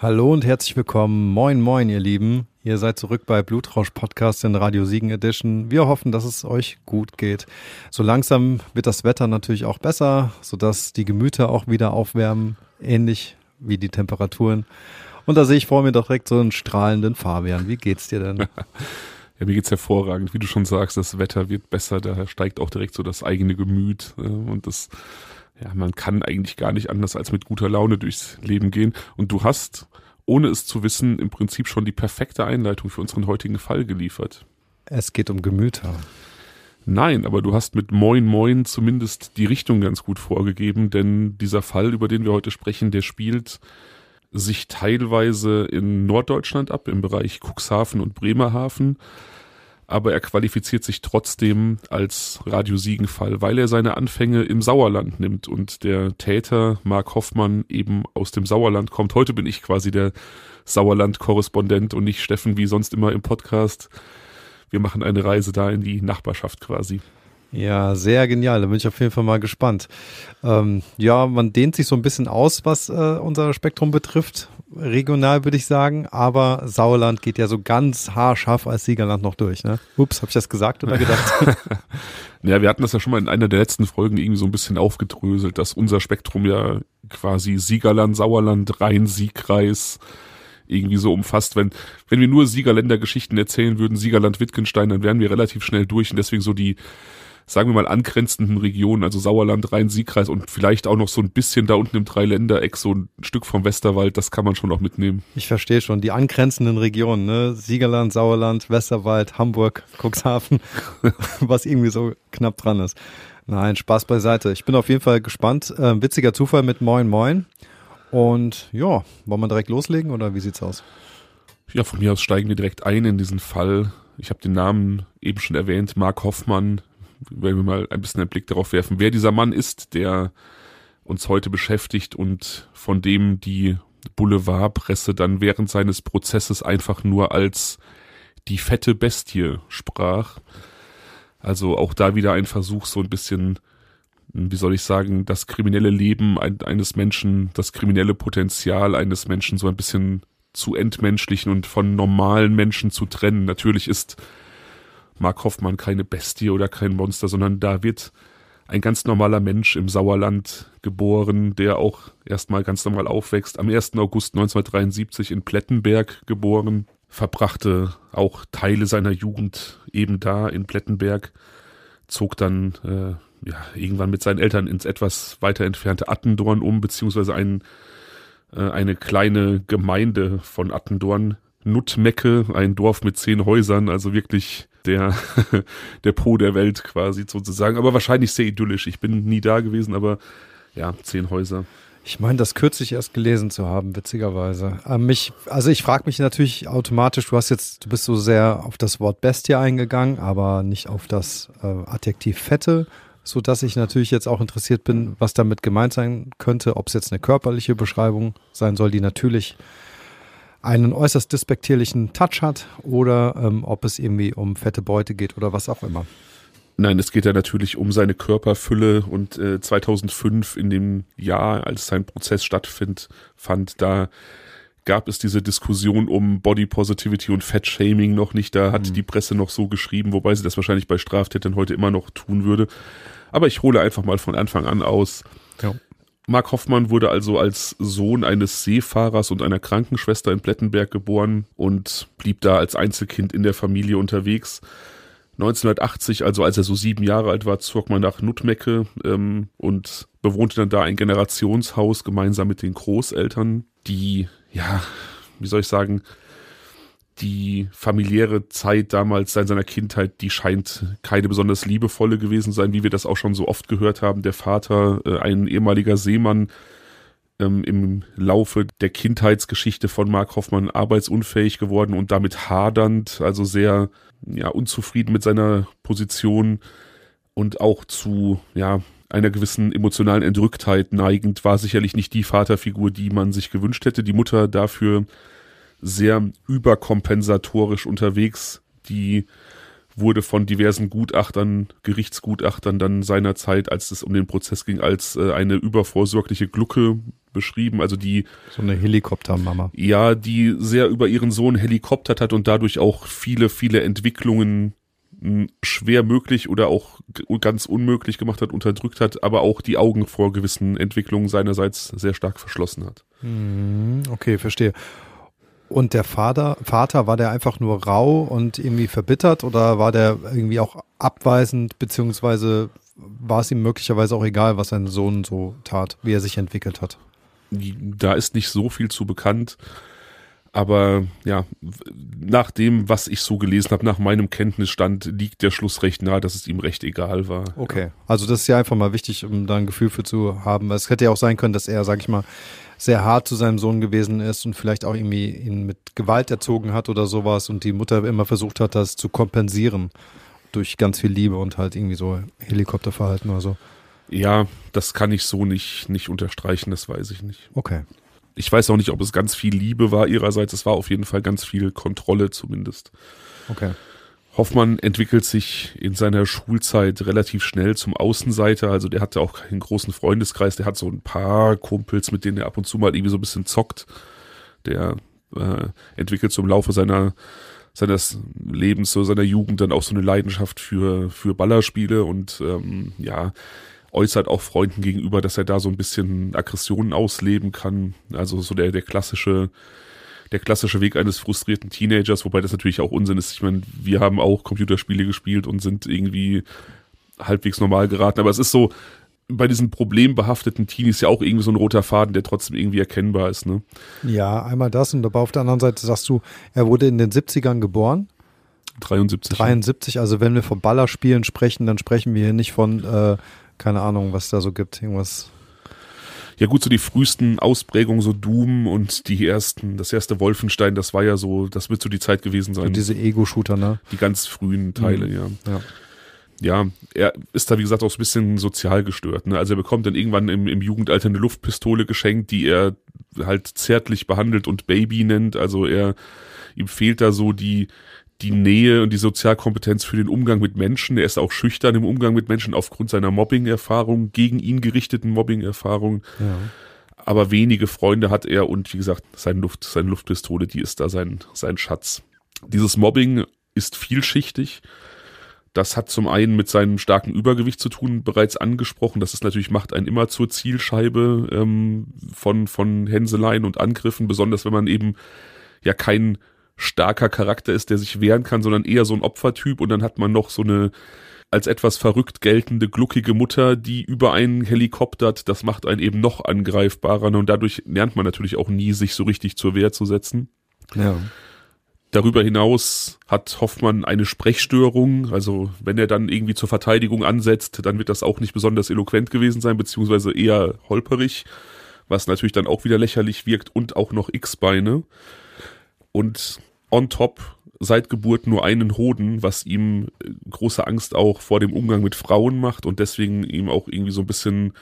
Hallo und herzlich willkommen. Moin, moin, ihr Lieben. Ihr seid zurück bei Blutrausch Podcast in Radio Siegen Edition. Wir hoffen, dass es euch gut geht. So langsam wird das Wetter natürlich auch besser, sodass die Gemüter auch wieder aufwärmen, ähnlich wie die Temperaturen. Und da sehe ich vor mir doch direkt so einen strahlenden Fabian. Wie geht's dir denn? Ja, mir geht's hervorragend. Wie du schon sagst, das Wetter wird besser, da steigt auch direkt so das eigene Gemüt und das, ja, man kann eigentlich gar nicht anders als mit guter Laune durchs Leben gehen. Und du hast, ohne es zu wissen, im Prinzip schon die perfekte Einleitung für unseren heutigen Fall geliefert. Es geht um Gemüter. Nein, aber du hast mit Moin Moin zumindest die Richtung ganz gut vorgegeben, denn dieser Fall, über den wir heute sprechen, der spielt sich teilweise in Norddeutschland ab, im Bereich Cuxhaven und Bremerhaven, aber er qualifiziert sich trotzdem als Radio-Siegen-Fall, weil er seine Anfänge im Sauerland nimmt und der Täter Mark Hoffmann eben aus dem Sauerland kommt. Heute bin ich quasi der Sauerland-Korrespondent und nicht Steffen wie sonst immer im Podcast. Wir machen eine Reise da in die Nachbarschaft quasi. Ja, sehr genial. Da bin ich auf jeden Fall mal gespannt. Ja, man dehnt sich so ein bisschen aus, was unser Spektrum betrifft. Regional würde ich sagen. Aber Sauerland geht ja so ganz haarscharf als Siegerland noch durch. Ne? Ups, habe ich das gesagt oder gedacht? Ja, wir hatten das ja schon mal in einer der letzten Folgen irgendwie so ein bisschen aufgedröselt, dass unser Spektrum ja quasi Siegerland, Sauerland, Rhein-Sieg-Kreis irgendwie so umfasst. Wenn wir nur Siegerländer-Geschichten erzählen würden, Siegerland-Wittgenstein, dann wären wir relativ schnell durch und deswegen so die, sagen wir mal, angrenzenden Regionen, also Sauerland, Rhein-Sieg-Kreis und vielleicht auch noch so ein bisschen da unten im Dreiländereck, so ein Stück vom Westerwald, das kann man schon auch mitnehmen. Ich verstehe schon, die angrenzenden Regionen, ne? Siegerland, Sauerland, Westerwald, Hamburg, Cuxhaven, was irgendwie so knapp dran ist. Nein, Spaß beiseite. Ich bin auf jeden Fall gespannt. Witziger Zufall mit Moin Moin. Und ja, wollen wir direkt loslegen oder wie sieht's aus? Ja, von mir aus steigen wir direkt ein in diesen Fall. Ich habe den Namen eben schon erwähnt, Mark Hoffmann. Wenn wir mal ein bisschen einen Blick darauf werfen, wer dieser Mann ist, der uns heute beschäftigt und von dem die Boulevardpresse dann während seines Prozesses einfach nur als die fette Bestie sprach. Also auch da wieder ein Versuch, so ein bisschen, wie soll ich sagen, das kriminelle Leben eines Menschen, das kriminelle Potenzial eines Menschen so ein bisschen zu entmenschlichen und von normalen Menschen zu trennen. Natürlich ist Mark Hoffmann keine Bestie oder kein Monster, sondern da wird ein ganz normaler Mensch im Sauerland geboren, der auch erstmal ganz normal aufwächst. Am 1. August 1973 in Plettenberg geboren, verbrachte auch Teile seiner Jugend eben da in Plettenberg, zog dann irgendwann mit seinen Eltern ins etwas weiter entfernte Attendorn um, beziehungsweise eine kleine Gemeinde von Attendorn, Nuttmecke, ein Dorf mit 10 Häusern, also wirklich der Po der Welt quasi sozusagen, aber wahrscheinlich sehr idyllisch. Ich bin nie da gewesen, aber ja, 10 Häuser. Ich meine, das kürzlich erst gelesen zu haben, witzigerweise. Ich frage mich natürlich automatisch, du bist so sehr auf das Wort Bestie eingegangen, aber nicht auf das Adjektiv Fette, so dass ich natürlich jetzt auch interessiert bin, was damit gemeint sein könnte, ob es jetzt eine körperliche Beschreibung sein soll, die natürlich einen äußerst despektierlichen Touch hat oder ob es irgendwie um fette Beute geht oder was auch immer. Nein, es geht ja natürlich um seine Körperfülle und 2005 in dem Jahr, als sein Prozess stattfand, da gab es diese Diskussion um Body Positivity und Fat Shaming noch nicht. Da hat die Presse noch so geschrieben, wobei sie das wahrscheinlich bei Straftätern heute immer noch tun würde. Aber ich hole einfach mal von Anfang an aus. Ja. Mark Hoffmann wurde also als Sohn eines Seefahrers und einer Krankenschwester in Plettenberg geboren und blieb da als Einzelkind in der Familie unterwegs. 1980, also als er so 7 Jahre alt war, zog man nach Nuttmecke und bewohnte dann da ein Generationshaus gemeinsam mit den Großeltern, die, ja, wie soll ich sagen, die familiäre Zeit damals in seiner Kindheit, die scheint keine besonders liebevolle gewesen sein, wie wir das auch schon so oft gehört haben. Der Vater, ein ehemaliger Seemann, im Laufe der Kindheitsgeschichte von Mark Hoffmann arbeitsunfähig geworden und damit hadernd, also sehr unzufrieden mit seiner Position und auch zu einer gewissen emotionalen Entrücktheit neigend, war sicherlich nicht die Vaterfigur, die man sich gewünscht hätte. Die Mutter dafür sehr überkompensatorisch unterwegs. Die wurde von diversen Gutachtern, Gerichtsgutachtern dann seinerzeit, als es um den Prozess ging, als eine übervorsorgliche Glucke beschrieben, also die so eine Helikoptermama. Ja, die sehr über ihren Sohn helikoptert hat und dadurch auch viele, viele Entwicklungen schwer möglich oder auch ganz unmöglich gemacht hat, unterdrückt hat, aber auch die Augen vor gewissen Entwicklungen seinerseits sehr stark verschlossen hat. Okay, verstehe. Und der Vater, war der einfach nur rau und irgendwie verbittert oder war der irgendwie auch abweisend, beziehungsweise war es ihm möglicherweise auch egal, was sein Sohn so tat, wie er sich entwickelt hat? Da ist nicht so viel zu bekannt, aber ja, nach dem, was ich so gelesen habe, nach meinem Kenntnisstand, liegt der Schluss recht nahe, dass es ihm recht egal war. Okay, also das ist ja einfach mal wichtig, um da ein Gefühl für zu haben. Es hätte ja auch sein können, dass er, sag ich mal, sehr hart zu seinem Sohn gewesen ist und vielleicht auch irgendwie ihn mit Gewalt erzogen hat oder sowas und die Mutter immer versucht hat, das zu kompensieren durch ganz viel Liebe und halt irgendwie so Helikopterverhalten oder so. Ja, das kann ich so nicht unterstreichen, das weiß ich nicht. Okay. Ich weiß auch nicht, ob es ganz viel Liebe war ihrerseits, es war auf jeden Fall ganz viel Kontrolle zumindest. Okay. Hoffmann entwickelt sich in seiner Schulzeit relativ schnell zum Außenseiter, also der hatte auch keinen großen Freundeskreis, der hat so ein paar Kumpels, mit denen er ab und zu mal irgendwie so ein bisschen zockt. Der entwickelt so im Laufe seines Lebens, so seiner Jugend dann auch so eine Leidenschaft für Ballerspiele und äußert auch Freunden gegenüber, dass er da so ein bisschen Aggressionen ausleben kann. Also so der klassische Weg eines frustrierten Teenagers, wobei das natürlich auch Unsinn ist. Ich meine, wir haben auch Computerspiele gespielt und sind irgendwie halbwegs normal geraten. Aber es ist so, bei diesen problembehafteten Teenies ja auch irgendwie so ein roter Faden, der trotzdem irgendwie erkennbar ist, ne? Ja, einmal das und aber auf der anderen Seite sagst du, er wurde in den 70ern geboren. 73, also wenn wir von Ballerspielen sprechen, dann sprechen wir hier nicht von keine Ahnung, was da so gibt, irgendwas. Ja gut, so die frühesten Ausprägungen, so Doom und das erste Wolfenstein, das war ja so, das wird so die Zeit gewesen sein. Und diese Ego-Shooter, ne? Die ganz frühen Teile, ja, er ist da wie gesagt auch so ein bisschen sozial gestört, ne? Also er bekommt dann irgendwann im Jugendalter eine Luftpistole geschenkt, die er halt zärtlich behandelt und Baby nennt, also ihm fehlt da so die Nähe und die Sozialkompetenz für den Umgang mit Menschen. Er ist auch schüchtern im Umgang mit Menschen aufgrund seiner Mobbing-Erfahrung, gegen ihn gerichteten Mobbing-Erfahrung. Ja. Aber wenige Freunde hat er und wie gesagt, seine Luftpistole, die ist da sein Schatz. Dieses Mobbing ist vielschichtig. Das hat zum einen mit seinem starken Übergewicht zu tun, bereits angesprochen. Das ist natürlich, macht einen immer zur Zielscheibe von Hänseleien und Angriffen, besonders wenn man eben ja kein starker Charakter ist, der sich wehren kann, sondern eher so ein Opfertyp und dann hat man noch so eine als etwas verrückt geltende, gluckige Mutter, die über einen helikoptert, das macht einen eben noch angreifbarer und dadurch lernt man natürlich auch nie, sich so richtig zur Wehr zu setzen. Ja. Darüber hinaus hat Hoffmann eine Sprechstörung, also wenn er dann irgendwie zur Verteidigung ansetzt, dann wird das auch nicht besonders eloquent gewesen sein, beziehungsweise eher holperig, was natürlich dann auch wieder lächerlich wirkt und auch noch X-Beine. Und on top seit Geburt nur einen Hoden, was ihm große Angst auch vor dem Umgang mit Frauen macht und deswegen ihm auch irgendwie so ein bisschen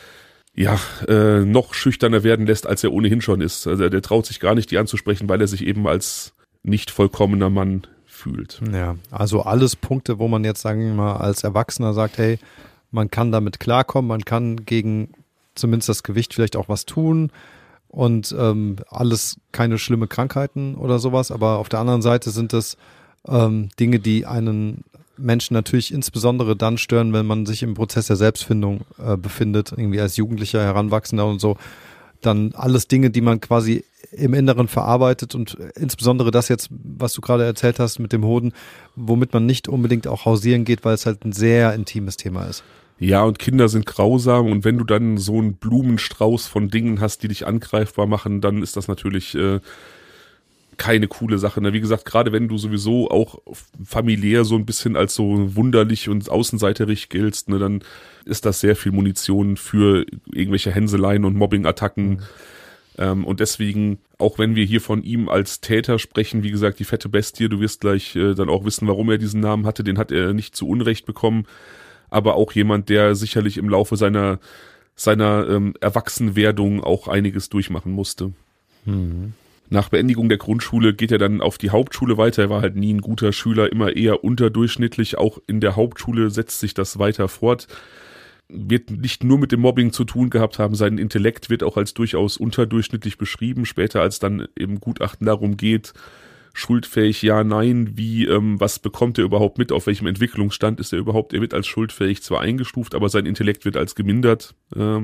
noch schüchterner werden lässt, als er ohnehin schon ist. Also der traut sich gar nicht, die anzusprechen, weil er sich eben als nicht vollkommener Mann fühlt. Ja, also alles Punkte, wo man jetzt, sagen wir mal, als Erwachsener sagt, hey, man kann damit klarkommen, man kann gegen zumindest das Gewicht vielleicht auch was tun. Und alles keine schlimme Krankheiten oder sowas, aber auf der anderen Seite sind es Dinge, die einen Menschen natürlich insbesondere dann stören, wenn man sich im Prozess der Selbstfindung befindet, irgendwie als Jugendlicher, Heranwachsender und so. Dann alles Dinge, die man quasi im Inneren verarbeitet und insbesondere das jetzt, was du gerade erzählt hast mit dem Hoden, womit man nicht unbedingt auch hausieren geht, weil es halt ein sehr intimes Thema ist. Ja, und Kinder sind grausam und wenn du dann so einen Blumenstrauß von Dingen hast, die dich angreifbar machen, dann ist das natürlich keine coole Sache. Ne? Wie gesagt, gerade wenn du sowieso auch familiär so ein bisschen als so wunderlich und außenseiterig giltst, ne, dann ist das sehr viel Munition für irgendwelche Hänseleien und Mobbing-Attacken. Und deswegen, auch wenn wir hier von ihm als Täter sprechen, wie gesagt, die fette Bestie, du wirst gleich dann auch wissen, warum er diesen Namen hatte, den hat er nicht zu Unrecht bekommen. Aber auch jemand, der sicherlich im Laufe seiner Erwachsenwerdung auch einiges durchmachen musste. Nach Beendigung der Grundschule geht er dann auf die Hauptschule weiter. Er war halt nie ein guter Schüler, immer eher unterdurchschnittlich. Auch in der Hauptschule setzt sich das weiter fort. wird nicht nur mit dem Mobbing zu tun gehabt haben, sein Intellekt wird auch als durchaus unterdurchschnittlich beschrieben, später als dann im Gutachten darum geht, schuldfähig, ja, nein, wie, was bekommt er überhaupt mit, auf welchem Entwicklungsstand ist er überhaupt, er wird als schuldfähig zwar eingestuft, aber sein Intellekt wird als gemindert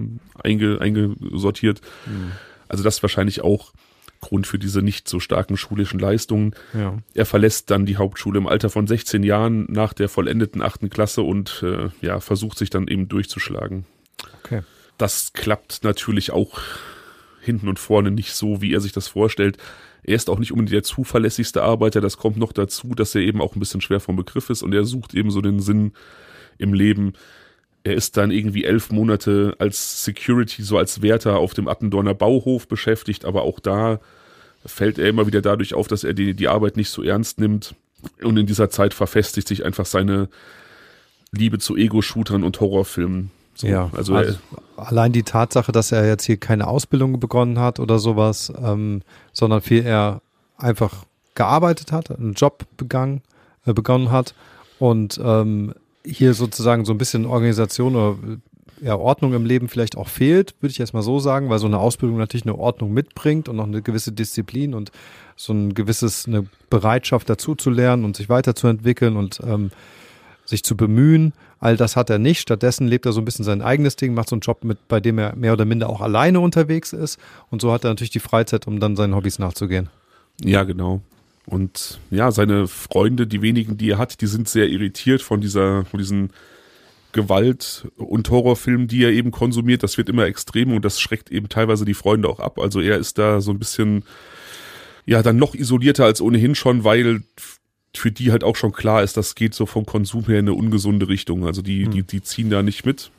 eingesortiert. Also das ist wahrscheinlich auch Grund für diese nicht so starken schulischen Leistungen. Ja. Er verlässt dann die Hauptschule im Alter von 16 Jahren nach der vollendeten 8. Klasse und versucht sich dann eben durchzuschlagen. Okay. Das klappt natürlich auch hinten und vorne nicht so, wie er sich das vorstellt. Er ist auch nicht unbedingt der zuverlässigste Arbeiter, das kommt noch dazu, dass er eben auch ein bisschen schwer vom Begriff ist und er sucht eben so den Sinn im Leben. Er ist dann irgendwie 11 Monate als Security, so als Wärter auf dem Attendorner Bauhof beschäftigt, aber auch da fällt er immer wieder dadurch auf, dass er die Arbeit nicht so ernst nimmt. Und in dieser Zeit verfestigt sich einfach seine Liebe zu Ego-Shootern und Horrorfilmen. So, Ja, also allein die Tatsache, dass er jetzt hier keine Ausbildung begonnen hat oder sowas, sondern viel eher einfach gearbeitet hat, einen Job begonnen hat und hier sozusagen so ein bisschen Organisation oder Ordnung im Leben vielleicht auch fehlt, würde ich jetzt mal so sagen, weil so eine Ausbildung natürlich eine Ordnung mitbringt und noch eine gewisse Disziplin und so eine Bereitschaft dazu zu lernen und sich weiterzuentwickeln und sich zu bemühen. All das hat er nicht. Stattdessen lebt er so ein bisschen sein eigenes Ding, macht so einen Job, bei dem er mehr oder minder auch alleine unterwegs ist und so hat er natürlich die Freizeit, um dann seinen Hobbys nachzugehen. Ja, genau. Und ja, seine Freunde, die wenigen, die er hat, die sind sehr irritiert von diesen Gewalt- und Horrorfilmen, die er eben konsumiert. Das wird immer extrem und das schreckt eben teilweise die Freunde auch ab. Also er ist da so ein bisschen, ja, dann noch isolierter als ohnehin schon, weil für die halt auch schon klar ist, das geht so vom Konsum her in eine ungesunde Richtung. Also die ziehen da nicht mit.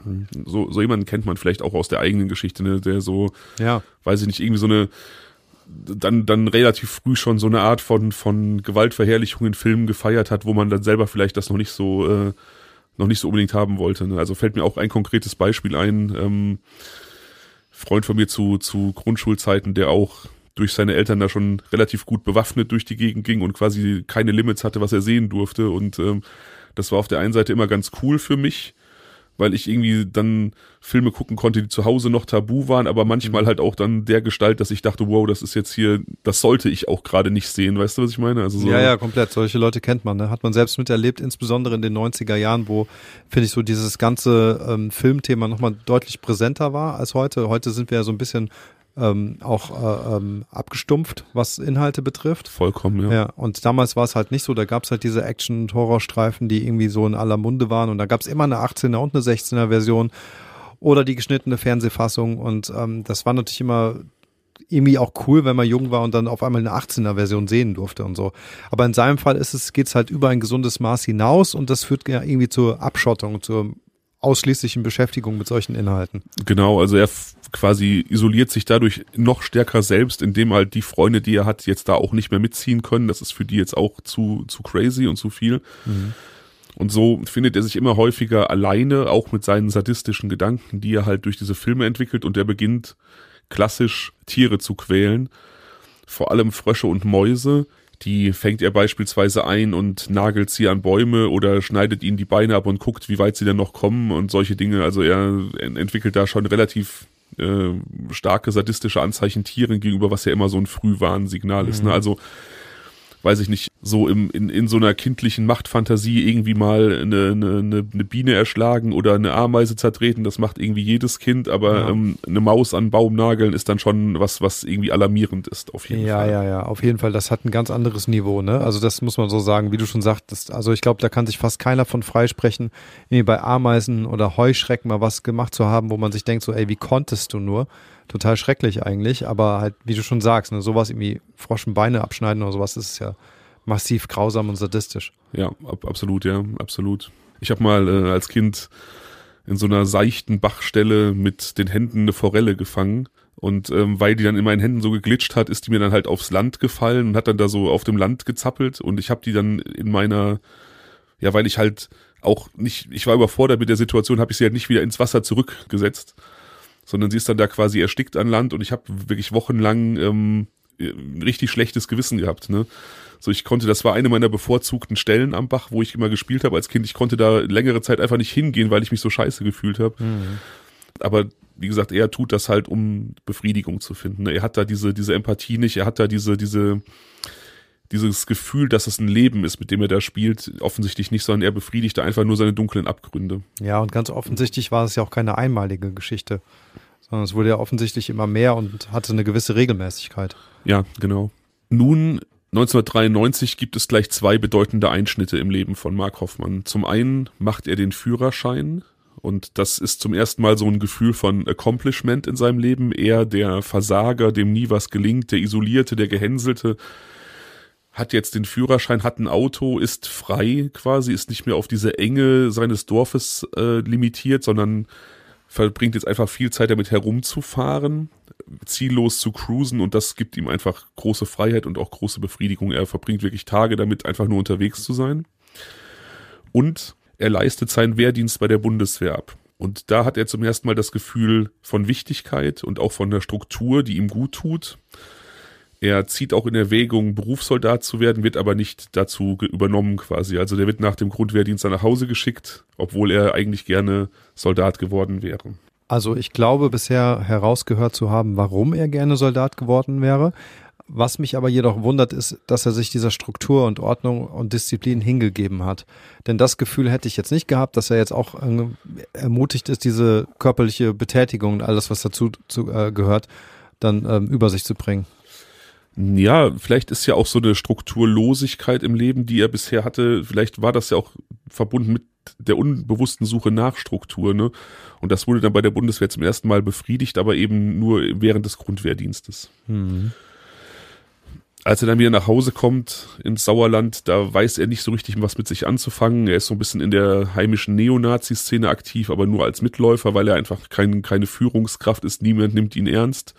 So jemanden kennt man vielleicht auch aus der eigenen Geschichte, ne, der so, weiß ich nicht, irgendwie so eine dann relativ früh schon so eine Art von Gewaltverherrlichung in Filmen gefeiert hat, wo man dann selber vielleicht das noch nicht so unbedingt haben wollte. Ne? Also fällt mir auch ein konkretes Beispiel ein, Freund von mir zu Grundschulzeiten, der auch durch seine Eltern da schon relativ gut bewaffnet durch die Gegend ging und quasi keine Limits hatte, was er sehen durfte und das war auf der einen Seite immer ganz cool für mich, weil ich irgendwie dann Filme gucken konnte, die zu Hause noch tabu waren, aber manchmal halt auch dann der Gestalt, dass ich dachte, wow, das ist jetzt hier, das sollte ich auch gerade nicht sehen, weißt du, was ich meine? Also so. Ja, komplett. Solche Leute kennt man, ne? Hat man selbst miterlebt, insbesondere in den 90er Jahren, wo, finde ich, so dieses ganze Filmthema nochmal deutlich präsenter war als heute. Heute sind wir ja so ein bisschen abgestumpft, was Inhalte betrifft. Vollkommen, ja. Ja, und damals war es halt nicht so, da gab es halt diese Action- und Horrorstreifen, die irgendwie so in aller Munde waren und da gab es immer eine 18er und eine 16er Version oder die geschnittene Fernsehfassung und das war natürlich immer irgendwie auch cool, wenn man jung war und dann auf einmal eine 18er Version sehen durfte und so. Aber in seinem Fall geht's halt über ein gesundes Maß hinaus und das führt ja irgendwie zur Abschottung, zur ausschließlichen Beschäftigung mit solchen Inhalten. Genau, also er quasi isoliert sich dadurch noch stärker selbst, indem halt die Freunde, die er hat, jetzt da auch nicht mehr mitziehen können. Das ist für die jetzt auch zu crazy und zu viel. Mhm. Und so findet er sich immer häufiger alleine, auch mit seinen sadistischen Gedanken, die er halt durch diese Filme entwickelt und er beginnt klassisch Tiere zu quälen, vor allem Frösche und Mäuse. Die fängt er beispielsweise ein und nagelt sie an Bäume oder schneidet ihnen die Beine ab und guckt, wie weit sie dann noch kommen und solche Dinge. Also er entwickelt da schon relativ starke sadistische Anzeichen Tieren gegenüber, was ja immer so ein Frühwarnsignal ist. Ne? Also weiß ich nicht, so in so einer kindlichen Machtfantasie irgendwie mal eine Biene erschlagen oder eine Ameise zertreten, das macht irgendwie jedes Kind, aber eine Maus an einen Baum nageln ist dann schon was irgendwie alarmierend ist, auf jeden Fall. Ja, auf jeden Fall, das hat ein ganz anderes Niveau, ne? Also das muss man so sagen, wie du schon sagtest, also ich glaube, da kann sich fast keiner von freisprechen, irgendwie bei Ameisen oder Heuschrecken mal was gemacht zu haben, wo man sich denkt so, ey, wie konntest du nur? Total schrecklich eigentlich, aber halt, wie du schon sagst, ne, sowas irgendwie Froschenbeine abschneiden oder sowas, das ist ja massiv grausam und sadistisch. Ja, absolut, ja, absolut. Ich habe mal als Kind in so einer seichten Bachstelle mit den Händen eine Forelle gefangen und weil die dann in meinen Händen so geglitscht hat, ist die mir dann halt aufs Land gefallen und hat dann da so auf dem Land gezappelt und ich habe die dann in meiner, ja, weil ich halt auch nicht, ich war überfordert mit der Situation, habe ich sie halt nicht wieder ins Wasser zurückgesetzt, sondern sie ist dann da quasi erstickt an Land und ich habe wirklich wochenlang ein richtig schlechtes Gewissen gehabt, ne? So, das war eine meiner bevorzugten Stellen am Bach, wo ich immer gespielt habe als Kind. Ich konnte da längere Zeit einfach nicht hingehen, weil ich mich so scheiße gefühlt habe. Mhm. Aber wie gesagt, er tut das halt, um Befriedigung zu finden. Er hat da diese Empathie nicht, er hat da dieses Gefühl, dass es ein Leben ist, mit dem er da spielt, offensichtlich nicht, sondern er befriedigt da einfach nur seine dunklen Abgründe. Ja, und ganz offensichtlich war es ja auch keine einmalige Geschichte, sondern es wurde ja offensichtlich immer mehr und hatte eine gewisse Regelmäßigkeit. Ja, genau. Nun, 1993 gibt es gleich 2 bedeutende Einschnitte im Leben von Mark Hoffmann. Zum einen macht er den Führerschein und das ist zum ersten Mal so ein Gefühl von Accomplishment in seinem Leben. Er, der Versager, dem nie was gelingt, der Isolierte, der Gehänselte, hat jetzt den Führerschein, hat ein Auto, ist frei quasi, ist nicht mehr auf diese Enge seines Dorfes limitiert, sondern verbringt jetzt einfach viel Zeit damit herumzufahren, ziellos zu cruisen und das gibt ihm einfach große Freiheit und auch große Befriedigung. Er verbringt wirklich Tage damit, einfach nur unterwegs zu sein. Und er leistet seinen Wehrdienst bei der Bundeswehr ab. Und da hat er zum ersten Mal das Gefühl von Wichtigkeit und auch von der Struktur, die ihm gut tut. Er zieht auch in Erwägung, Berufssoldat zu werden, wird aber nicht dazu übernommen quasi. Also der wird nach dem Grundwehrdienst dann nach Hause geschickt, obwohl er eigentlich gerne Soldat geworden wäre. Also ich glaube bisher herausgehört zu haben, warum er gerne Soldat geworden wäre. Was mich aber jedoch wundert, ist, dass er sich dieser Struktur und Ordnung und Disziplin hingegeben hat. Denn das Gefühl hätte ich jetzt nicht gehabt, dass er jetzt auch ermutigt ist, diese körperliche Betätigung und alles, was dazu gehört, dann über sich zu bringen. Ja, vielleicht ist ja auch so eine Strukturlosigkeit im Leben, die er bisher hatte. Vielleicht war das ja auch verbunden mit der unbewussten Suche nach Struktur, ne? Und das wurde dann bei der Bundeswehr zum ersten Mal befriedigt, aber eben nur während des Grundwehrdienstes. Mhm. Als er dann wieder nach Hause kommt ins Sauerland, da weiß er nicht so richtig, was mit sich anzufangen. Er ist so ein bisschen in der heimischen Neonazi-Szene aktiv, aber nur als Mitläufer, weil er einfach keine Führungskraft ist. Niemand nimmt ihn ernst.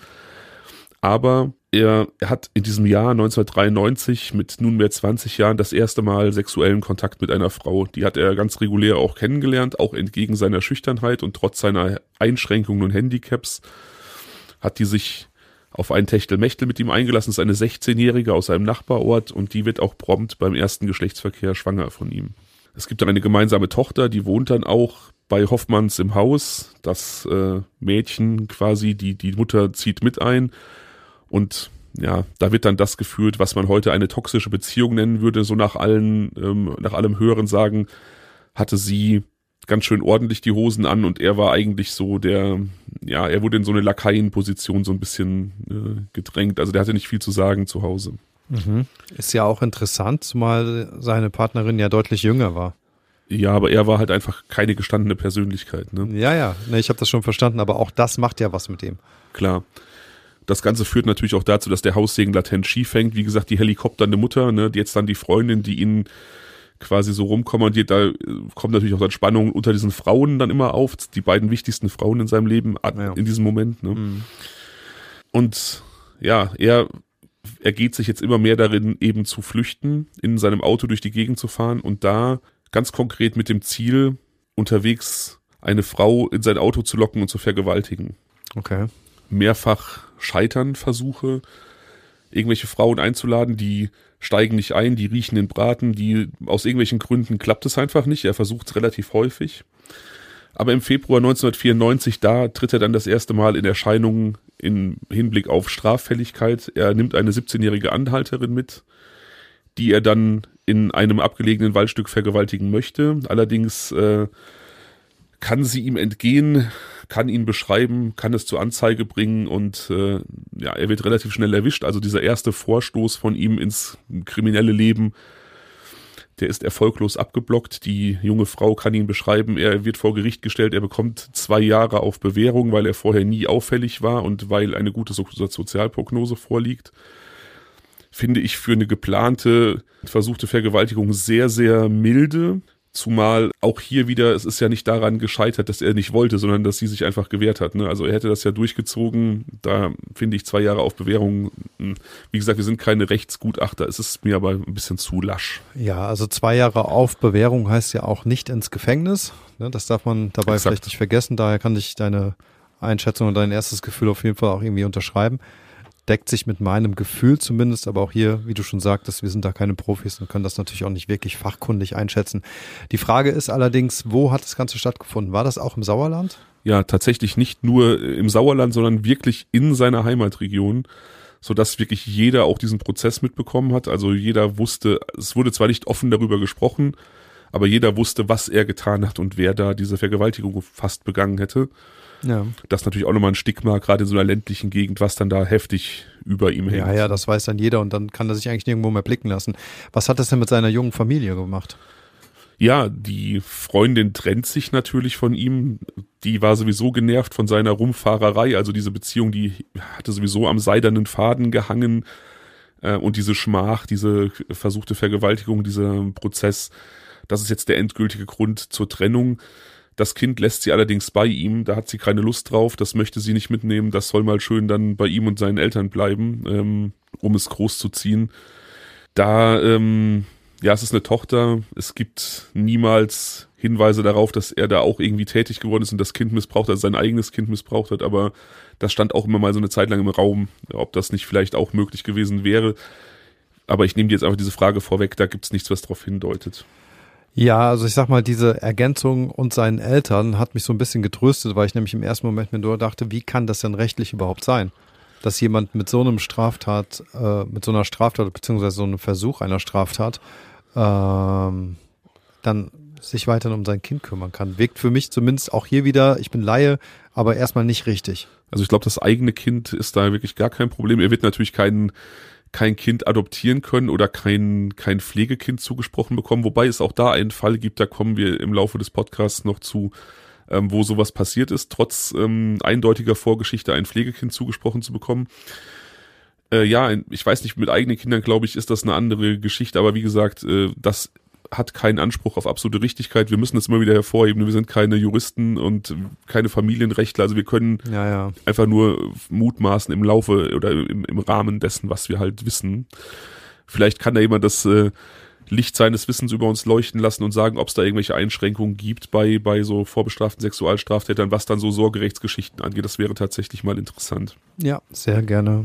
Aber er hat in diesem Jahr 1993 mit nunmehr 20 Jahren das erste Mal sexuellen Kontakt mit einer Frau. Die hat er ganz regulär auch kennengelernt, auch entgegen seiner Schüchternheit und trotz seiner Einschränkungen und Handicaps hat die sich auf ein Techtelmechtel mit ihm eingelassen. Das ist eine 16-Jährige aus einem Nachbarort und die wird auch prompt beim ersten Geschlechtsverkehr schwanger von ihm. Es gibt dann eine gemeinsame Tochter, die wohnt dann auch bei Hoffmanns im Haus. Das Mädchen quasi, die Mutter zieht mit ein. Und ja, da wird dann das geführt, was man heute eine toxische Beziehung nennen würde. So nach allem Hören sagen, hatte sie ganz schön ordentlich die Hosen an und er war eigentlich so er wurde in so eine Lakaienposition so ein bisschen gedrängt. Also der hatte nicht viel zu sagen zu Hause. Mhm. Ist ja auch interessant, zumal seine Partnerin ja deutlich jünger war. Ja, aber er war halt einfach keine gestandene Persönlichkeit, ne? Ja, ich habe das schon verstanden, aber auch das macht ja was mit ihm. Klar. Das Ganze führt natürlich auch dazu, dass der Haussegen latent schief hängt. Wie gesagt, die helikopternde Mutter, ne, die jetzt dann die Freundin, die ihn quasi so rumkommandiert, da kommt natürlich auch dann Spannung unter diesen Frauen dann immer auf, die beiden wichtigsten Frauen in seinem Leben in diesem Moment. Ne? Mhm. Und ja, er geht sich jetzt immer mehr darin, eben zu flüchten, in seinem Auto durch die Gegend zu fahren und da ganz konkret mit dem Ziel, unterwegs eine Frau in sein Auto zu locken und zu vergewaltigen. Okay. Mehrfach scheitern Versuche, irgendwelche Frauen einzuladen, die steigen nicht ein, die riechen den Braten, aus irgendwelchen Gründen klappt es einfach nicht. Er versucht es relativ häufig. Aber im Februar 1994, da tritt er dann das erste Mal in Erscheinung im Hinblick auf Straffälligkeit. Er nimmt eine 17-jährige Anhalterin mit, die er dann in einem abgelegenen Waldstück vergewaltigen möchte. Allerdings kann sie ihm entgehen, kann ihn beschreiben, kann es zur Anzeige bringen und er wird relativ schnell erwischt. Also dieser erste Vorstoß von ihm ins kriminelle Leben, der ist erfolglos abgeblockt. Die junge Frau kann ihn beschreiben, er wird vor Gericht gestellt, er bekommt 2 Jahre auf Bewährung, weil er vorher nie auffällig war und weil eine gute Sozialprognose vorliegt. Finde ich für eine geplante, versuchte Vergewaltigung sehr, sehr milde. Zumal auch hier wieder, es ist ja nicht daran gescheitert, dass er nicht wollte, sondern dass sie sich einfach gewehrt hat. Ne? Also er hätte das ja durchgezogen. Da finde ich 2 Jahre auf Bewährung. Wie gesagt, wir sind keine Rechtsgutachter. Es ist mir aber ein bisschen zu lasch. Ja, also 2 Jahre auf Bewährung heißt ja auch nicht ins Gefängnis. Ne? Das darf man dabei vielleicht nicht vergessen. Daher kann ich deine Einschätzung und dein erstes Gefühl auf jeden Fall auch irgendwie unterschreiben. deckt sich mit meinem Gefühl zumindest, aber auch hier, wie du schon sagtest, wir sind da keine Profis und können das natürlich auch nicht wirklich fachkundig einschätzen. Die Frage ist allerdings, wo hat das Ganze stattgefunden? War das auch im Sauerland? Ja, tatsächlich nicht nur im Sauerland, sondern wirklich in seiner Heimatregion, sodass wirklich jeder auch diesen Prozess mitbekommen hat. Also jeder wusste, es wurde zwar nicht offen darüber gesprochen, aber jeder wusste, was er getan hat und wer da diese Vergewaltigung fast begangen hätte. Ja. Das ist natürlich auch nochmal ein Stigma, gerade in so einer ländlichen Gegend, was dann da heftig über ihm hängt. Ja, das weiß dann jeder und dann kann er sich eigentlich nirgendwo mehr blicken lassen. Was hat das denn mit seiner jungen Familie gemacht? Ja, die Freundin trennt sich natürlich von ihm. Die war sowieso genervt von seiner Rumfahrerei. Also diese Beziehung, die hatte sowieso am seidernen Faden gehangen. Und diese Schmach, diese versuchte Vergewaltigung, dieser Prozess, das ist jetzt der endgültige Grund zur Trennung. Das Kind lässt sie allerdings bei ihm. Da hat sie keine Lust drauf. Das möchte sie nicht mitnehmen. Das soll mal schön dann bei ihm und seinen Eltern bleiben, um es großzuziehen. Ja, es ist eine Tochter. Es gibt niemals Hinweise darauf, dass er da auch irgendwie tätig geworden ist und das Kind missbraucht hat, sein eigenes Kind missbraucht hat. Aber das stand auch immer mal so eine Zeit lang im Raum, ob das nicht vielleicht auch möglich gewesen wäre. Aber ich nehme dir jetzt einfach diese Frage vorweg. Da gibt es nichts, was darauf hindeutet. Ja, also ich sag mal, diese Ergänzung und seinen Eltern hat mich so ein bisschen getröstet, weil ich nämlich im ersten Moment mir nur dachte, wie kann das denn rechtlich überhaupt sein? Dass jemand mit so einer Straftat beziehungsweise so einem Versuch einer Straftat dann sich weiterhin um sein Kind kümmern kann. Wirkt für mich zumindest auch hier wieder, ich bin Laie, aber erstmal nicht richtig. Also ich glaube, das eigene Kind ist da wirklich gar kein Problem. Er wird natürlich kein Kind adoptieren können oder kein Pflegekind zugesprochen bekommen, wobei es auch da einen Fall gibt, da kommen wir im Laufe des Podcasts noch zu, wo sowas passiert ist, trotz eindeutiger Vorgeschichte ein Pflegekind zugesprochen zu bekommen. Ich weiß nicht, mit eigenen Kindern, glaube ich, ist das eine andere Geschichte, aber wie gesagt, das hat keinen Anspruch auf absolute Richtigkeit. Wir müssen das immer wieder hervorheben. Wir sind keine Juristen und keine Familienrechtler, also wir können einfach nur mutmaßen im Laufe oder im Rahmen dessen, was wir halt wissen. Vielleicht kann da jemand das Licht seines Wissens über uns leuchten lassen und sagen, ob es da irgendwelche Einschränkungen gibt bei so vorbestraften Sexualstraftätern, was dann so Sorgerechtsgeschichten angeht. Das wäre tatsächlich mal interessant. Ja, sehr gerne.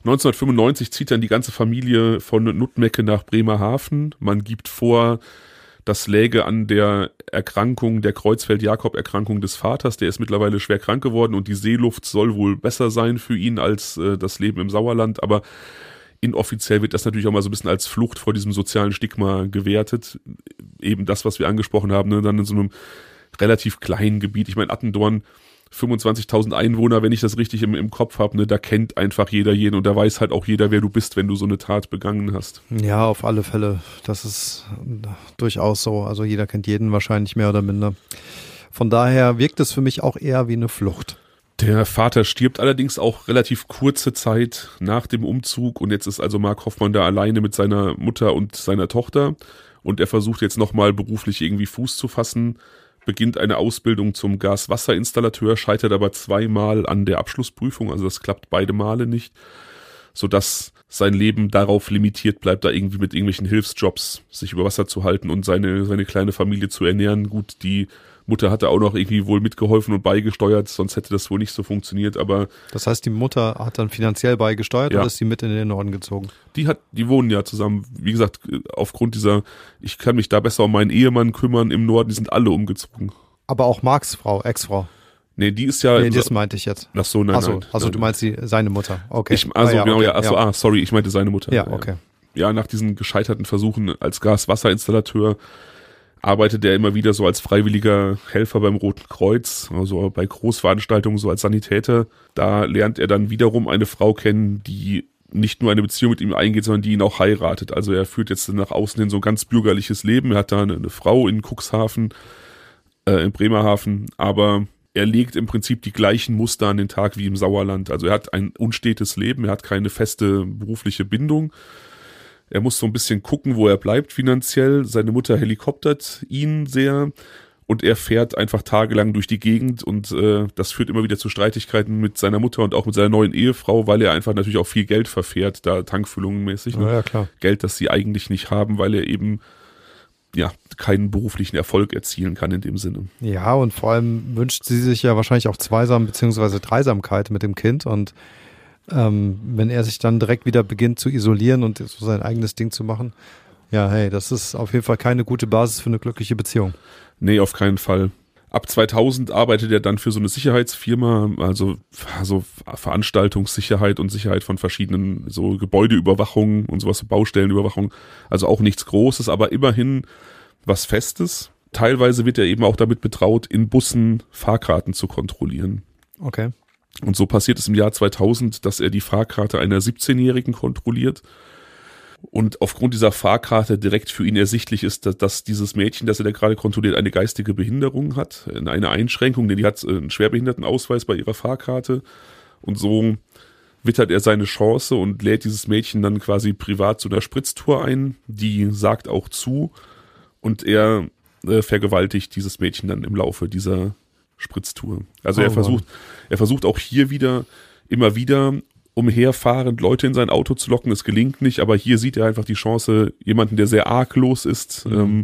1995 zieht dann die ganze Familie von Nutmecke nach Bremerhaven. Man gibt vor, das läge an der Erkrankung, der Creutzfeldt-Jakob-Erkrankung des Vaters. Der ist mittlerweile schwer krank geworden und die Seeluft soll wohl besser sein für ihn als das Leben im Sauerland. Aber inoffiziell wird das natürlich auch mal so ein bisschen als Flucht vor diesem sozialen Stigma gewertet. Eben das, was wir angesprochen haben, ne? Dann in so einem relativ kleinen Gebiet. Ich meine, Attendorn, 25.000 Einwohner, wenn ich das richtig im Kopf habe, ne, da kennt einfach jeder jeden und da weiß halt auch jeder, wer du bist, wenn du so eine Tat begangen hast. Ja, auf alle Fälle. Das ist durchaus so. Also jeder kennt jeden wahrscheinlich mehr oder minder. Von daher wirkt es für mich auch eher wie eine Flucht. Der Vater stirbt allerdings auch relativ kurze Zeit nach dem Umzug und jetzt ist also Mark Hoffmann da alleine mit seiner Mutter und seiner Tochter und er versucht jetzt nochmal beruflich irgendwie Fuß zu fassen, beginnt eine Ausbildung zum Gaswasserinstallateur, scheitert aber 2-mal an der Abschlussprüfung, also das klappt beide Male nicht, sodass sein Leben darauf limitiert bleibt, da irgendwie mit irgendwelchen Hilfsjobs sich über Wasser zu halten und seine kleine Familie zu ernähren. Gut, die Mutter hatte auch noch irgendwie wohl mitgeholfen und beigesteuert, sonst hätte das wohl nicht so funktioniert, aber... Das heißt, die Mutter hat dann finanziell beigesteuert oder ist sie mit in den Norden gezogen? Die wohnen ja zusammen, wie gesagt, aufgrund dieser, ich kann mich da besser um meinen Ehemann kümmern im Norden, die sind alle umgezogen. Aber auch Marks Frau, Ex-Frau? Nee, die ist ja... Nee, das meinte ich jetzt. Ach so, nein, nein. Also du meinst seine Mutter, okay. Sorry, ich meinte seine Mutter. Ja, okay. Ja, nach diesen gescheiterten Versuchen als Gaswasserinstallateur arbeitet er immer wieder so als freiwilliger Helfer beim Roten Kreuz, also bei Großveranstaltungen so als Sanitäter. Da lernt er dann wiederum eine Frau kennen, die nicht nur eine Beziehung mit ihm eingeht, sondern die ihn auch heiratet. Also er führt jetzt nach außen hin so ein ganz bürgerliches Leben. Er hat da eine Frau in Cuxhaven, in Bremerhaven, aber er legt im Prinzip die gleichen Muster an den Tag wie im Sauerland. Also er hat ein unstetes Leben, er hat keine feste berufliche Bindung. Er muss so ein bisschen gucken, wo er bleibt finanziell. Seine Mutter helikoptert ihn sehr und er fährt einfach tagelang durch die Gegend und das führt immer wieder zu Streitigkeiten mit seiner Mutter und auch mit seiner neuen Ehefrau, weil er einfach natürlich auch viel Geld verfährt, da tankfüllungenmäßig. Ne? Ja, klar. Geld, das sie eigentlich nicht haben, weil er eben keinen beruflichen Erfolg erzielen kann in dem Sinne. Ja, und vor allem wünscht sie sich ja wahrscheinlich auch Zweisam- bzw. Dreisamkeit mit dem Kind und wenn er sich dann direkt wieder beginnt zu isolieren und so sein eigenes Ding zu machen, ja, hey, das ist auf jeden Fall keine gute Basis für eine glückliche Beziehung. Nee, auf keinen Fall. Ab 2000 arbeitet er dann für so eine Sicherheitsfirma, also Veranstaltungssicherheit und Sicherheit von verschiedenen so Gebäudeüberwachungen und sowas, Baustellenüberwachung. Also auch nichts Großes, aber immerhin was Festes. Teilweise wird er eben auch damit betraut, in Bussen Fahrkarten zu kontrollieren. Okay. Und so passiert es im Jahr 2000, dass er die Fahrkarte einer 17-Jährigen kontrolliert. Und aufgrund dieser Fahrkarte direkt für ihn ersichtlich ist, dass dieses Mädchen, das er da gerade kontrolliert, eine geistige Behinderung hat, eine Einschränkung, denn die hat einen Schwerbehindertenausweis bei ihrer Fahrkarte. Und so wittert er seine Chance und lädt dieses Mädchen dann quasi privat zu einer Spritztour ein. Die sagt auch zu und er vergewaltigt dieses Mädchen dann im Laufe dieser Spritztour. Also er versucht auch hier immer wieder umherfahrend Leute in sein Auto zu locken. Es gelingt nicht, aber hier sieht er einfach die Chance, jemanden, der sehr arglos ist,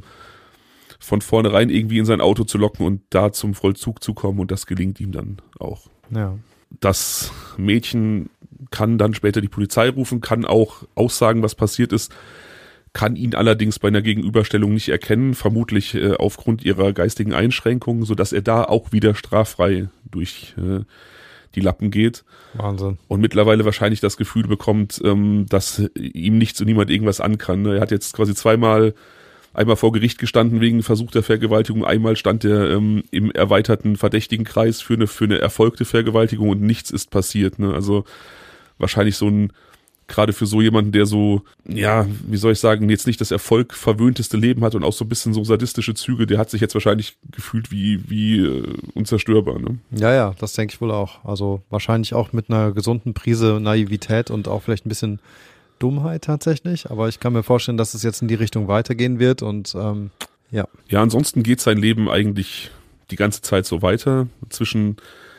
von vornherein irgendwie in sein Auto zu locken und da zum Vollzug zu kommen, und das gelingt ihm dann auch. Ja. Das Mädchen kann dann später die Polizei rufen, kann auch aussagen, was passiert ist, kann ihn allerdings bei einer Gegenüberstellung nicht erkennen, vermutlich aufgrund ihrer geistigen Einschränkungen, sodass er da auch wieder straffrei durch die Lappen geht. Wahnsinn. Und mittlerweile wahrscheinlich das Gefühl bekommt, dass ihm nichts und niemand irgendwas an kann. Er hat jetzt quasi einmal vor Gericht gestanden wegen versuchter Vergewaltigung, einmal stand er im erweiterten Verdächtigenkreis für eine erfolgte Vergewaltigung und nichts ist passiert. Ne? Also wahrscheinlich gerade für so jemanden, der so, ja, wie soll ich sagen, jetzt nicht das erfolgverwöhnteste Leben hat und auch so ein bisschen so sadistische Züge, der hat sich jetzt wahrscheinlich gefühlt wie unzerstörbar. Ne? Ja, das denke ich wohl auch. Also wahrscheinlich auch mit einer gesunden Prise Naivität und auch vielleicht ein bisschen Dummheit tatsächlich. Aber ich kann mir vorstellen, dass es jetzt in die Richtung weitergehen wird und ja. Ja, ansonsten geht sein Leben eigentlich die ganze Zeit so weiter. Zwischen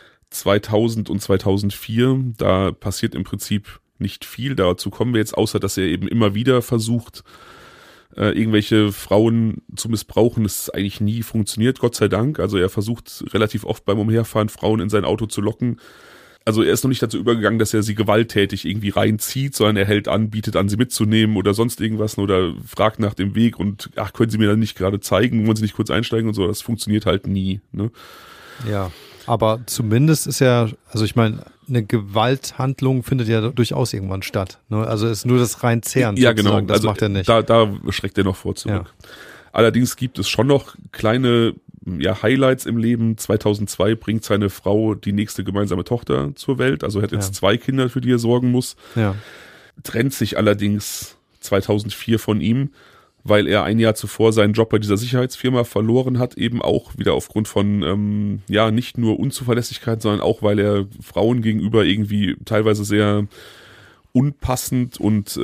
2000 und 2004, da passiert im Prinzip nicht viel, dazu kommen wir jetzt, außer dass er eben immer wieder versucht, irgendwelche Frauen zu missbrauchen. Das eigentlich nie funktioniert, Gott sei Dank. Also er versucht relativ oft beim Umherfahren Frauen in sein Auto zu locken. Also er ist noch nicht dazu übergegangen, dass er sie gewalttätig irgendwie reinzieht, sondern er hält an, bietet an, sie mitzunehmen oder sonst irgendwas oder fragt nach dem Weg und können Sie mir dann nicht gerade zeigen, wollen Sie nicht kurz einsteigen und so. Das funktioniert halt nie. Ne? Ja, aber zumindest ist ja, also ich meine, eine Gewalthandlung findet ja durchaus irgendwann statt. Ne? Also ist nur das Reinzehren. Ja, genau. Das also macht er nicht. Da schreckt er noch vor zurück. Ja. Allerdings gibt es schon noch kleine Highlights im Leben. 2002 bringt seine Frau die nächste gemeinsame Tochter zur Welt. Also er hat jetzt 2 Kinder, für die er sorgen muss. Ja. Trennt sich allerdings 2004 von ihm, weil er ein Jahr zuvor seinen Job bei dieser Sicherheitsfirma verloren hat, eben auch wieder aufgrund von, nicht nur Unzuverlässigkeit, sondern auch, weil er Frauen gegenüber irgendwie teilweise sehr unpassend und,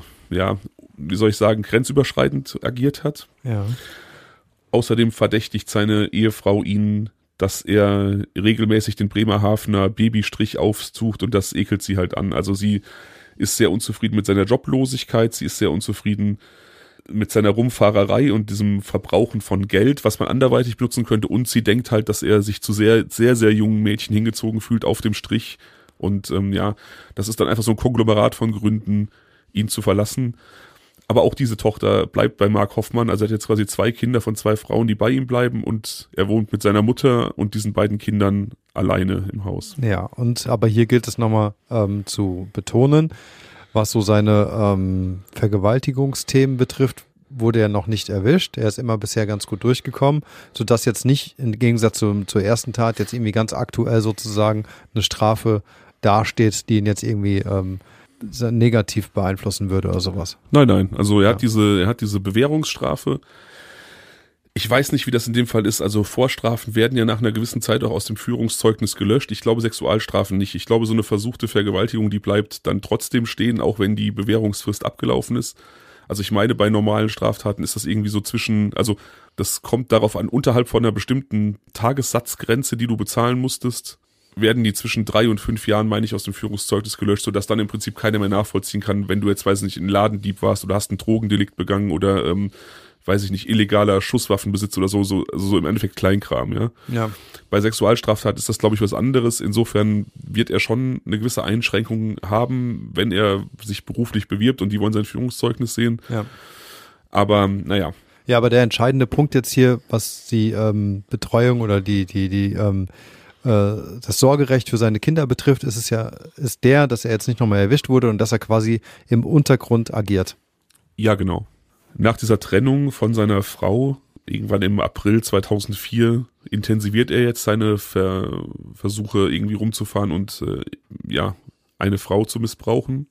wie soll ich sagen, grenzüberschreitend agiert hat. Ja. Außerdem verdächtigt seine Ehefrau ihn, dass er regelmäßig den Bremerhavener Babystrich aufsucht und das ekelt sie halt an. Also sie ist sehr unzufrieden mit seiner Joblosigkeit, sie ist sehr unzufrieden mit seiner Rumfahrerei und diesem Verbrauchen von Geld, was man anderweitig benutzen könnte, und sie denkt halt, dass er sich zu sehr, sehr, sehr jungen Mädchen hingezogen fühlt auf dem Strich und das ist dann einfach so ein Konglomerat von Gründen, ihn zu verlassen. Aber auch diese Tochter bleibt bei Mark Hoffmann, also er hat jetzt quasi 2 Kinder von 2 Frauen, die bei ihm bleiben und er wohnt mit seiner Mutter und diesen beiden Kindern alleine im Haus. Ja, aber hier gilt es nochmal zu betonen, was so seine Vergewaltigungsthemen betrifft, wurde er noch nicht erwischt. Er ist immer bisher ganz gut durchgekommen, sodass jetzt nicht im Gegensatz zur ersten Tat jetzt irgendwie ganz aktuell sozusagen eine Strafe dasteht, die ihn jetzt irgendwie negativ beeinflussen würde oder sowas. Nein. Also er hat diese Bewährungsstrafe. Ich weiß nicht, wie das in dem Fall ist. Also Vorstrafen werden ja nach einer gewissen Zeit auch aus dem Führungszeugnis gelöscht. Ich glaube Sexualstrafen nicht. Ich glaube, so eine versuchte Vergewaltigung, die bleibt dann trotzdem stehen, auch wenn die Bewährungsfrist abgelaufen ist. Also ich meine, bei normalen Straftaten ist das irgendwie so also das kommt darauf an, unterhalb von einer bestimmten Tagessatzgrenze, die du bezahlen musstest, werden die zwischen 3 und 5 Jahren, meine ich, aus dem Führungszeugnis gelöscht, sodass dann im Prinzip keiner mehr nachvollziehen kann, wenn du jetzt, weiß nicht, ein Ladendieb warst oder hast ein Drogendelikt begangen oder weiß ich nicht, illegaler Schusswaffenbesitz oder so im Endeffekt Kleinkram, ja. Ja. Bei Sexualstraftat ist das, glaube ich, was anderes. Insofern wird er schon eine gewisse Einschränkung haben, wenn er sich beruflich bewirbt und die wollen sein Führungszeugnis sehen. Ja. Aber, naja. Ja, aber der entscheidende Punkt jetzt hier, was die Betreuung oder das Sorgerecht für seine Kinder betrifft, ist der, dass er jetzt nicht nochmal erwischt wurde und dass er quasi im Untergrund agiert. Ja, genau. Nach dieser Trennung von seiner Frau, irgendwann im April 2004, intensiviert er jetzt seine Versuche, irgendwie rumzufahren und eine Frau zu missbrauchen.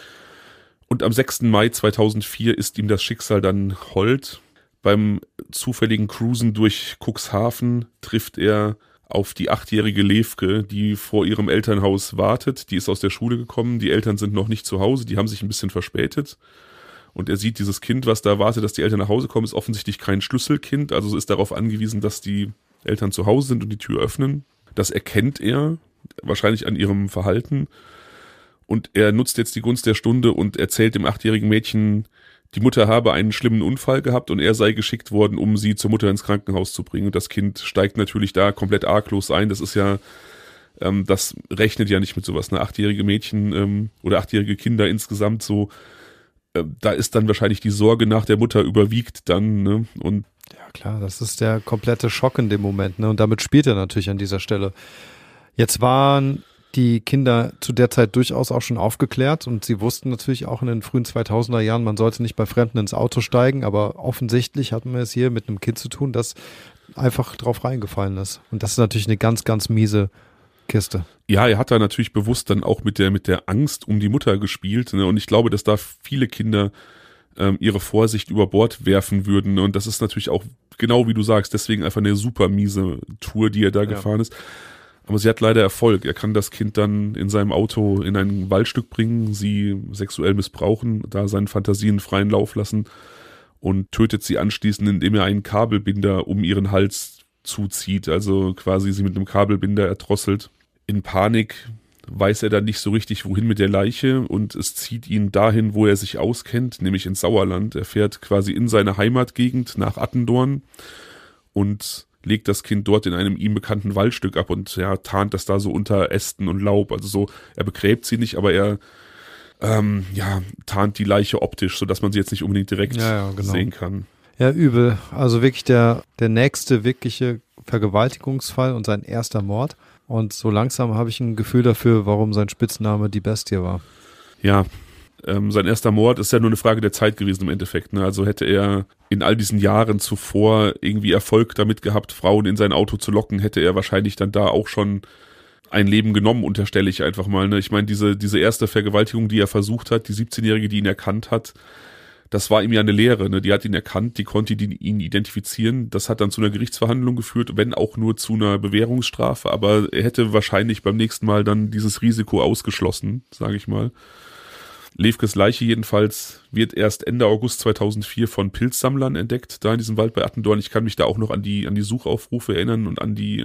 Und am 6. Mai 2004 ist ihm das Schicksal dann hold. Beim zufälligen Cruisen durch Cuxhaven trifft er auf die 8-jährige Levke, die vor ihrem Elternhaus wartet. Die ist aus der Schule gekommen, die Eltern sind noch nicht zu Hause, die haben sich ein bisschen verspätet. Und er sieht dieses Kind, was da wartet, dass die Eltern nach Hause kommen, ist offensichtlich kein Schlüsselkind, also ist darauf angewiesen, dass die Eltern zu Hause sind und die Tür öffnen. Das erkennt er, wahrscheinlich an ihrem Verhalten. Und er nutzt jetzt die Gunst der Stunde und erzählt dem 8-jährigen Mädchen, die Mutter habe einen schlimmen Unfall gehabt und er sei geschickt worden, um sie zur Mutter ins Krankenhaus zu bringen. Und das Kind steigt natürlich da komplett arglos ein. Das ist ja, das rechnet ja nicht mit sowas. 8-jährige Mädchen oder 8-jährige Kinder insgesamt so, da ist dann wahrscheinlich die Sorge nach der Mutter überwiegt dann. Ne? Und ja klar, das ist der komplette Schock in dem Moment. Ne? Und damit spielt er natürlich an dieser Stelle. Jetzt waren die Kinder zu der Zeit durchaus auch schon aufgeklärt und sie wussten natürlich auch in den frühen 2000er Jahren, man sollte nicht bei Fremden ins Auto steigen, aber offensichtlich hatten wir es hier mit einem Kind zu tun, das einfach drauf reingefallen ist. Und das ist natürlich eine ganz, ganz miese Kiste. Ja, er hat da natürlich bewusst dann auch mit der Angst um die Mutter gespielt, ne? Und ich glaube, dass da viele Kinder ihre Vorsicht über Bord werfen würden, ne? Und das ist natürlich auch, genau wie du sagst, deswegen einfach eine super miese Tour, die er da gefahren ist. Aber sie hat leider Erfolg. Er kann das Kind dann in seinem Auto in ein Waldstück bringen, sie sexuell missbrauchen, da seinen Fantasien freien Lauf lassen und tötet sie anschließend, indem er einen Kabelbinder um ihren Hals zuzieht, also quasi sie mit einem Kabelbinder erdrosselt. In Panik weiß er dann nicht so richtig, wohin mit der Leiche und es zieht ihn dahin, wo er sich auskennt, nämlich ins Sauerland. Er fährt quasi in seine Heimatgegend nach Attendorn und legt das Kind dort in einem ihm bekannten Waldstück ab und tarnt das da so unter Ästen und Laub. Also so, er begräbt sie nicht, aber er tarnt die Leiche optisch, sodass man sie jetzt nicht unbedingt direkt sehen kann. Ja, übel. Also wirklich der nächste wirkliche Vergewaltigungsfall und sein erster Mord. Und so langsam habe ich ein Gefühl dafür, warum sein Spitzname die Bestie war. Ja, sein erster Mord ist ja nur eine Frage der Zeit gewesen im Endeffekt. Ne? Also hätte er in all diesen Jahren zuvor irgendwie Erfolg damit gehabt, Frauen in sein Auto zu locken, hätte er wahrscheinlich dann da auch schon ein Leben genommen, unterstelle ich einfach mal. Ne? Ich meine, diese erste Vergewaltigung, die er versucht hat, die 17-Jährige, die ihn erkannt hat, das war ihm ja eine Lehre. Ne? Die hat ihn erkannt, die konnte ihn identifizieren. Das hat dann zu einer Gerichtsverhandlung geführt, wenn auch nur zu einer Bewährungsstrafe. Aber er hätte wahrscheinlich beim nächsten Mal dann dieses Risiko ausgeschlossen, sage ich mal. Levkes Leiche jedenfalls wird erst Ende August 2004 von Pilzsammlern entdeckt, da in diesem Wald bei Attendorn. Ich kann mich da auch noch an die Suchaufrufe erinnern und an die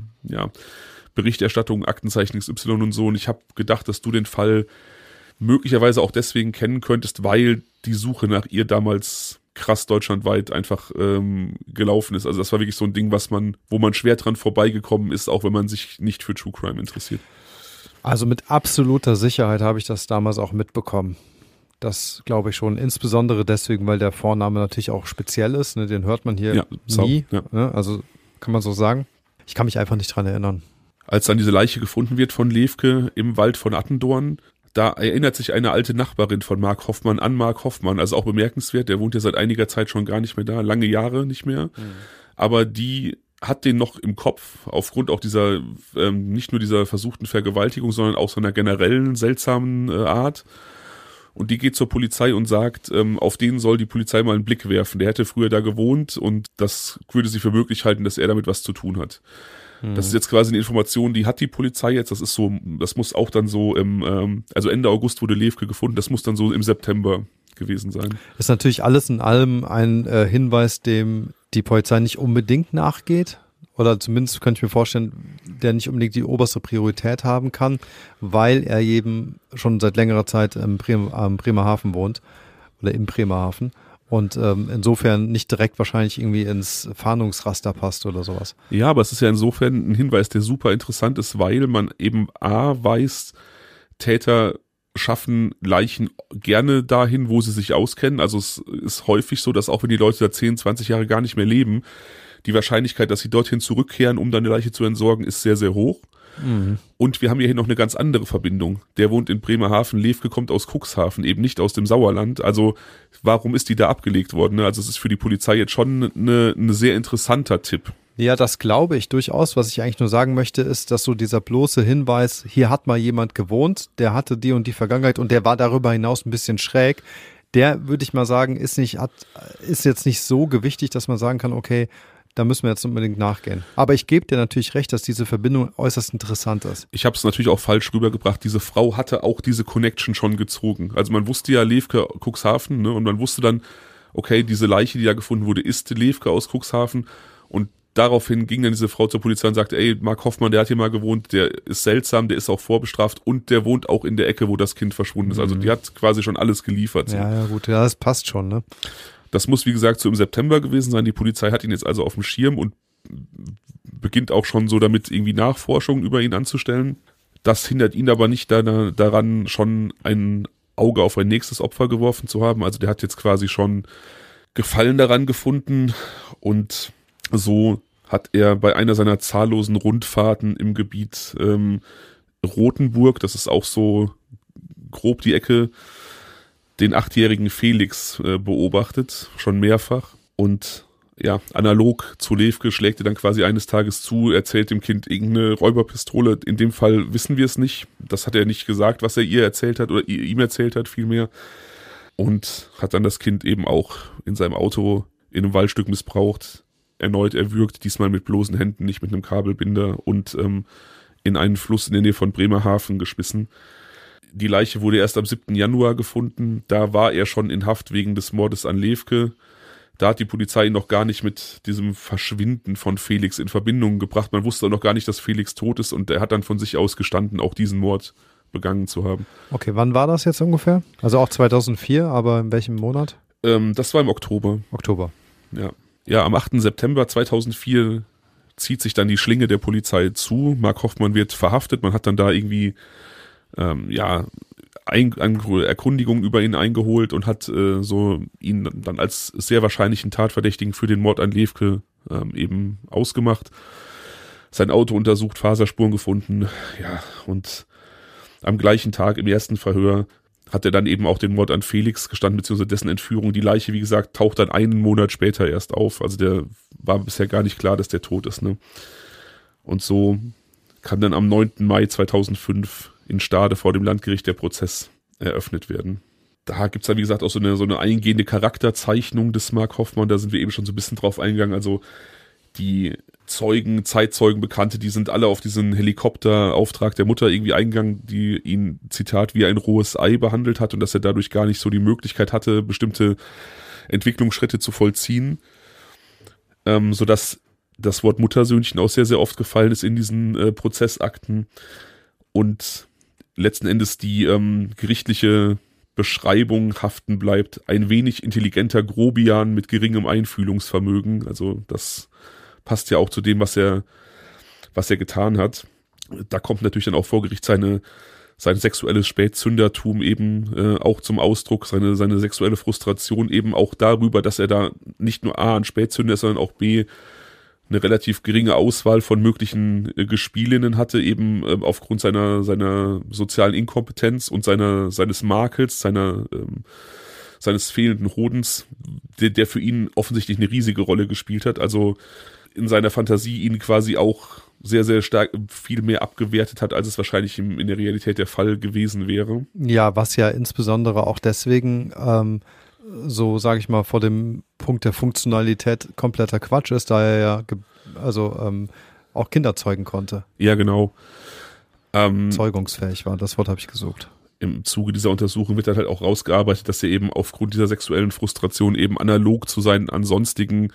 Berichterstattung, Aktenzeichen XY und so. Und ich habe gedacht, dass du den Fall möglicherweise auch deswegen kennen könntest, weil die Suche nach ihr damals krass deutschlandweit einfach gelaufen ist. Also das war wirklich so ein Ding, wo man schwer dran vorbeigekommen ist, auch wenn man sich nicht für True Crime interessiert. Also mit absoluter Sicherheit habe ich das damals auch mitbekommen. Das glaube ich schon, insbesondere deswegen, weil der Vorname natürlich auch speziell ist. Ne? Den hört man hier nie. Ja. Ne? Also kann man so sagen. Ich kann mich einfach nicht dran erinnern. Als dann diese Leiche gefunden wird von Levke im Wald von Attendorn, da erinnert sich eine alte Nachbarin von Mark Hoffmann an Mark Hoffmann. Also auch bemerkenswert, der wohnt ja seit einiger Zeit schon gar nicht mehr da, lange Jahre nicht mehr. Aber die hat den noch im Kopf, aufgrund auch dieser, nicht nur dieser versuchten Vergewaltigung, sondern auch so einer generellen seltsamen Art. Und die geht zur Polizei und sagt, auf den soll die Polizei mal einen Blick werfen. Der hätte früher da gewohnt und das würde sie für möglich halten, dass er damit was zu tun hat. Das ist jetzt quasi eine Information, die hat die Polizei jetzt. Das ist so, das muss auch dann so also Ende August wurde Levke gefunden. Das muss dann so im September gewesen sein. Ist natürlich alles in allem ein Hinweis, dem die Polizei nicht unbedingt nachgeht. Oder zumindest könnte ich mir vorstellen, der nicht unbedingt die oberste Priorität haben kann, weil er eben schon seit längerer Zeit am Bremerhaven wohnt oder im Bremerhaven. Und insofern nicht direkt wahrscheinlich irgendwie ins Fahndungsraster passt oder sowas. Ja, aber es ist ja insofern ein Hinweis, der super interessant ist, weil man eben weiß, Täter schaffen Leichen gerne dahin, wo sie sich auskennen. Also es ist häufig so, dass auch wenn die Leute da 10, 20 Jahre gar nicht mehr leben, die Wahrscheinlichkeit, dass sie dorthin zurückkehren, um dann eine Leiche zu entsorgen, ist sehr, sehr hoch. Mhm. Und wir haben hier noch eine ganz andere Verbindung. Der wohnt in Bremerhaven, Lefke kommt aus Cuxhaven, eben nicht aus dem Sauerland. Also warum ist die da abgelegt worden? Also es ist für die Polizei jetzt schon ein sehr interessanter Tipp. Ja, das glaube ich durchaus. Was ich eigentlich nur sagen möchte, ist, dass so dieser bloße Hinweis, hier hat mal jemand gewohnt, der hatte die und die Vergangenheit und der war darüber hinaus ein bisschen schräg. Der, würde ich mal sagen, ist jetzt nicht so gewichtig, dass man sagen kann, okay, da müssen wir jetzt unbedingt nachgehen. Aber ich gebe dir natürlich recht, dass diese Verbindung äußerst interessant ist. Ich habe es natürlich auch falsch rübergebracht. Diese Frau hatte auch diese Connection schon gezogen. Also man wusste ja Lefke, Cuxhaven, ne? Und man wusste dann, okay, diese Leiche, die da gefunden wurde, ist Lefke aus Cuxhaven. Und daraufhin ging dann diese Frau zur Polizei und sagte, ey, Mark Hoffmann, der hat hier mal gewohnt, der ist seltsam, der ist auch vorbestraft und der wohnt auch in der Ecke, wo das Kind verschwunden ist. Also die hat quasi schon alles geliefert. So. Ja, gut, ja, das passt schon, ne? Das muss, wie gesagt, so im September gewesen sein. Die Polizei hat ihn jetzt also auf dem Schirm und beginnt auch schon so damit, irgendwie Nachforschungen über ihn anzustellen. Das hindert ihn aber nicht daran, schon ein Auge auf ein nächstes Opfer geworfen zu haben. Also der hat jetzt quasi schon Gefallen daran gefunden und so hat er bei einer seiner zahllosen Rundfahrten im Gebiet Rothenburg, das ist auch so grob die Ecke, den 8-jährigen Felix beobachtet, schon mehrfach. Und ja, analog zu Lefke schlägt er dann quasi eines Tages zu, erzählt dem Kind irgendeine Räuberpistole. In dem Fall wissen wir es nicht. Das hat er nicht gesagt, was er ihr erzählt hat oder ihm erzählt hat vielmehr. Und hat dann das Kind eben auch in seinem Auto in einem Waldstück missbraucht, erneut erwürgt, diesmal mit bloßen Händen, nicht mit einem Kabelbinder und in einen Fluss in der Nähe von Bremerhaven geschmissen. Die Leiche wurde erst am 7. Januar gefunden. Da war er schon in Haft wegen des Mordes an Lefke. Da hat die Polizei ihn noch gar nicht mit diesem Verschwinden von Felix in Verbindung gebracht. Man wusste auch noch gar nicht, dass Felix tot ist und er hat dann von sich aus gestanden, auch diesen Mord begangen zu haben. Okay, wann war das jetzt ungefähr? Also auch 2004, aber in welchem Monat? Das war im Oktober. Oktober. Ja, am 8. September 2004 zieht sich dann die Schlinge der Polizei zu. Mark Hoffmann wird verhaftet. Man hat dann da irgendwie Erkundigungen über ihn eingeholt und hat so ihn dann als sehr wahrscheinlichen Tatverdächtigen für den Mord an Lefke eben ausgemacht. Sein Auto untersucht, Faserspuren gefunden, ja, und am gleichen Tag im ersten Verhör hat er dann eben auch den Mord an Felix gestanden, beziehungsweise dessen Entführung. Die Leiche, wie gesagt, taucht dann einen Monat später erst auf. Also der war bisher gar nicht klar, dass der tot ist, ne? Und so kann dann am 9. Mai 2005 in Stade vor dem Landgericht der Prozess eröffnet werden. Da gibt's dann, wie gesagt, auch so eine eingehende Charakterzeichnung des Mark Hoffmann. Da sind wir eben schon so ein bisschen drauf eingegangen. Also die Zeitzeugen, Bekannte, die sind alle auf diesen Helikopterauftrag der Mutter irgendwie eingegangen, die ihn, Zitat, wie ein rohes Ei behandelt hat und dass er dadurch gar nicht so die Möglichkeit hatte, bestimmte Entwicklungsschritte zu vollziehen. Sodass das Wort Muttersöhnchen auch sehr, sehr oft gefallen ist in diesen Prozessakten. Und letzten Endes die gerichtliche Beschreibung haften bleibt. Ein wenig intelligenter Grobian mit geringem Einfühlungsvermögen. Also das passt ja auch zu dem, was er getan hat. Da kommt natürlich dann auch vor Gericht sein sexuelles Spätzündertum eben auch zum Ausdruck, seine sexuelle Frustration eben auch darüber, dass er da nicht nur A, ein Spätzünder ist, sondern auch B, eine relativ geringe Auswahl von möglichen Gespielinnen hatte, eben aufgrund seiner sozialen Inkompetenz und seines Makels, seines fehlenden Hodens, der für ihn offensichtlich eine riesige Rolle gespielt hat. Also in seiner Fantasie ihn quasi auch sehr, sehr stark viel mehr abgewertet hat, als es wahrscheinlich in der Realität der Fall gewesen wäre. Ja, was ja insbesondere auch deswegen so, sage ich mal, vor dem Punkt der Funktionalität kompletter Quatsch ist, da er ja auch Kinder zeugen konnte. Ja, genau. Zeugungsfähig war, das Wort habe ich gesucht. Im Zuge dieser Untersuchung wird dann halt auch rausgearbeitet, dass er eben aufgrund dieser sexuellen Frustration eben analog zu seinen ansonstigen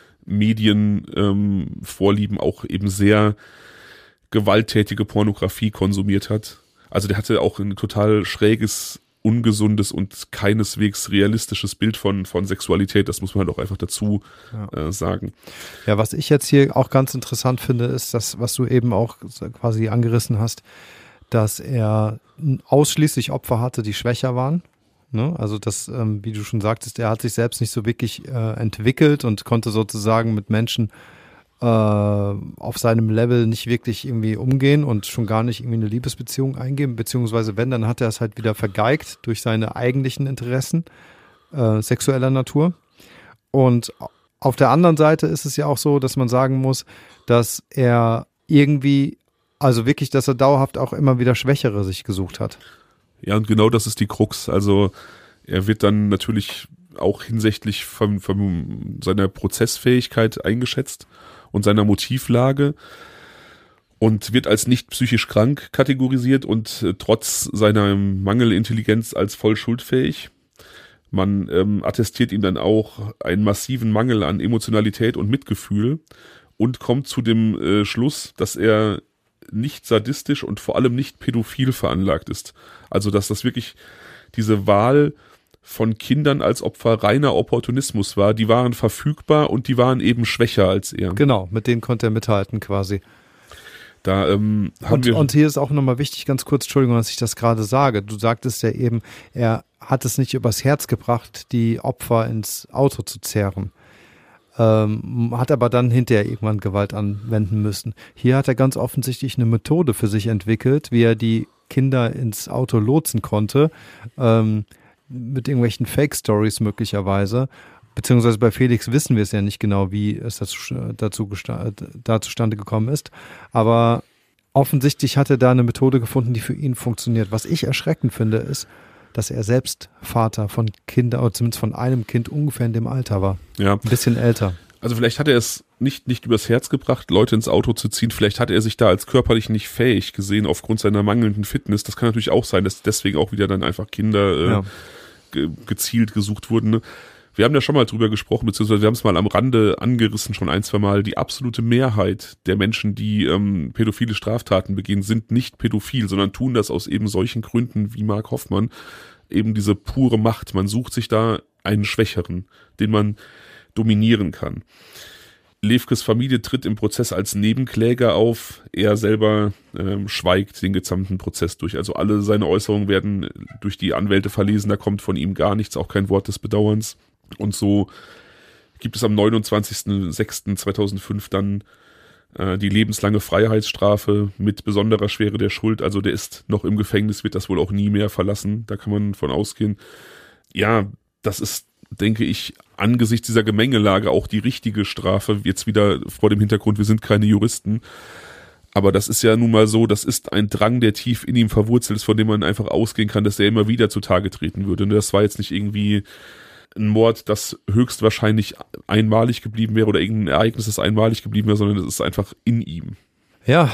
Medienvorlieben auch eben sehr gewalttätige Pornografie konsumiert hat. Also der hatte auch ein total schräges ungesundes und keineswegs realistisches Bild von Sexualität. Das muss man halt auch einfach dazu sagen. Ja, was ich jetzt hier auch ganz interessant finde, ist das, was du eben auch quasi angerissen hast, dass er ausschließlich Opfer hatte, die schwächer waren. Ne? Also das, wie du schon sagtest, er hat sich selbst nicht so wirklich entwickelt und konnte sozusagen mit Menschen auf seinem Level nicht wirklich irgendwie umgehen und schon gar nicht irgendwie eine Liebesbeziehung eingehen, beziehungsweise wenn, dann hat er es halt wieder vergeigt durch seine eigentlichen Interessen sexueller Natur. Und auf der anderen Seite ist es ja auch so, dass man sagen muss, dass er irgendwie, also wirklich, dass er dauerhaft auch immer wieder Schwächere sich gesucht hat. Ja, und genau das ist die Krux. Also er wird dann natürlich auch hinsichtlich von seiner Prozessfähigkeit eingeschätzt und seiner Motivlage und wird als nicht psychisch krank kategorisiert und trotz seiner Mangelintelligenz als voll schuldfähig. Man attestiert ihm dann auch einen massiven Mangel an Emotionalität und Mitgefühl und kommt zu dem Schluss, dass er nicht sadistisch und vor allem nicht pädophil veranlagt ist. Also dass das wirklich diese Wahl von Kindern als Opfer reiner Opportunismus war. Die waren verfügbar und die waren eben schwächer als er. Genau, mit denen konnte er mithalten quasi. Da und hier ist auch nochmal wichtig, ganz kurz, Entschuldigung, dass ich das gerade sage. Du sagtest ja eben, er hat es nicht übers Herz gebracht, die Opfer ins Auto zu zerren. Hat aber dann hinterher irgendwann Gewalt anwenden müssen. Hier hat er ganz offensichtlich eine Methode für sich entwickelt, wie er die Kinder ins Auto lotsen konnte, mit irgendwelchen Fake-Stories möglicherweise. Beziehungsweise bei Felix wissen wir es ja nicht genau, wie es da zustande gekommen ist. Aber offensichtlich hat er da eine Methode gefunden, die für ihn funktioniert. Was ich erschreckend finde, ist, dass er selbst Vater von Kindern, oder zumindest von einem Kind ungefähr in dem Alter war. Ja. Ein bisschen älter. Also vielleicht hat er es nicht übers Herz gebracht, Leute ins Auto zu ziehen. Vielleicht hat er sich da als körperlich nicht fähig gesehen aufgrund seiner mangelnden Fitness. Das kann natürlich auch sein, dass deswegen auch wieder dann einfach Kinder gezielt gesucht wurden. Ne? Wir haben ja schon mal drüber gesprochen, beziehungsweise wir haben es mal am Rande angerissen, schon ein, zwei Mal. Die absolute Mehrheit der Menschen, die pädophile Straftaten begehen, sind nicht pädophil, sondern tun das aus eben solchen Gründen wie Mark Hoffmann. Eben diese pure Macht. Man sucht sich da einen Schwächeren, den man dominieren kann. Lefkes Familie tritt im Prozess als Nebenkläger auf. Er selber schweigt den gesamten Prozess durch. Also alle seine Äußerungen werden durch die Anwälte verlesen. Da kommt von ihm gar nichts, auch kein Wort des Bedauerns. Und so gibt es am 29.06.2005 dann die lebenslange Freiheitsstrafe mit besonderer Schwere der Schuld. Also der ist noch im Gefängnis, wird das wohl auch nie mehr verlassen. Da kann man von ausgehen. Ja, das ist, denke ich, angesichts dieser Gemengelage auch die richtige Strafe. Jetzt wieder vor dem Hintergrund, wir sind keine Juristen. Aber das ist ja nun mal so, das ist ein Drang, der tief in ihm verwurzelt ist, von dem man einfach ausgehen kann, dass er immer wieder zutage treten würde. Das war jetzt nicht irgendwie ein Mord, das höchstwahrscheinlich einmalig geblieben wäre oder irgendein Ereignis, das einmalig geblieben wäre, sondern es ist einfach in ihm. Ja,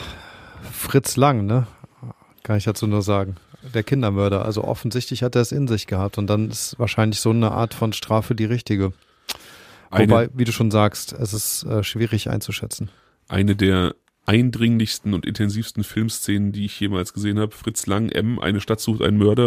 Fritz Lang, ne? Kann ich dazu nur sagen. Der Kindermörder. Also offensichtlich hat er es in sich gehabt und dann ist wahrscheinlich so eine Art von Strafe die richtige. Wobei, wie du schon sagst, es ist schwierig einzuschätzen. Eine der eindringlichsten und intensivsten Filmszenen, die ich jemals gesehen habe. Fritz Lang, M, eine Stadt sucht einen Mörder.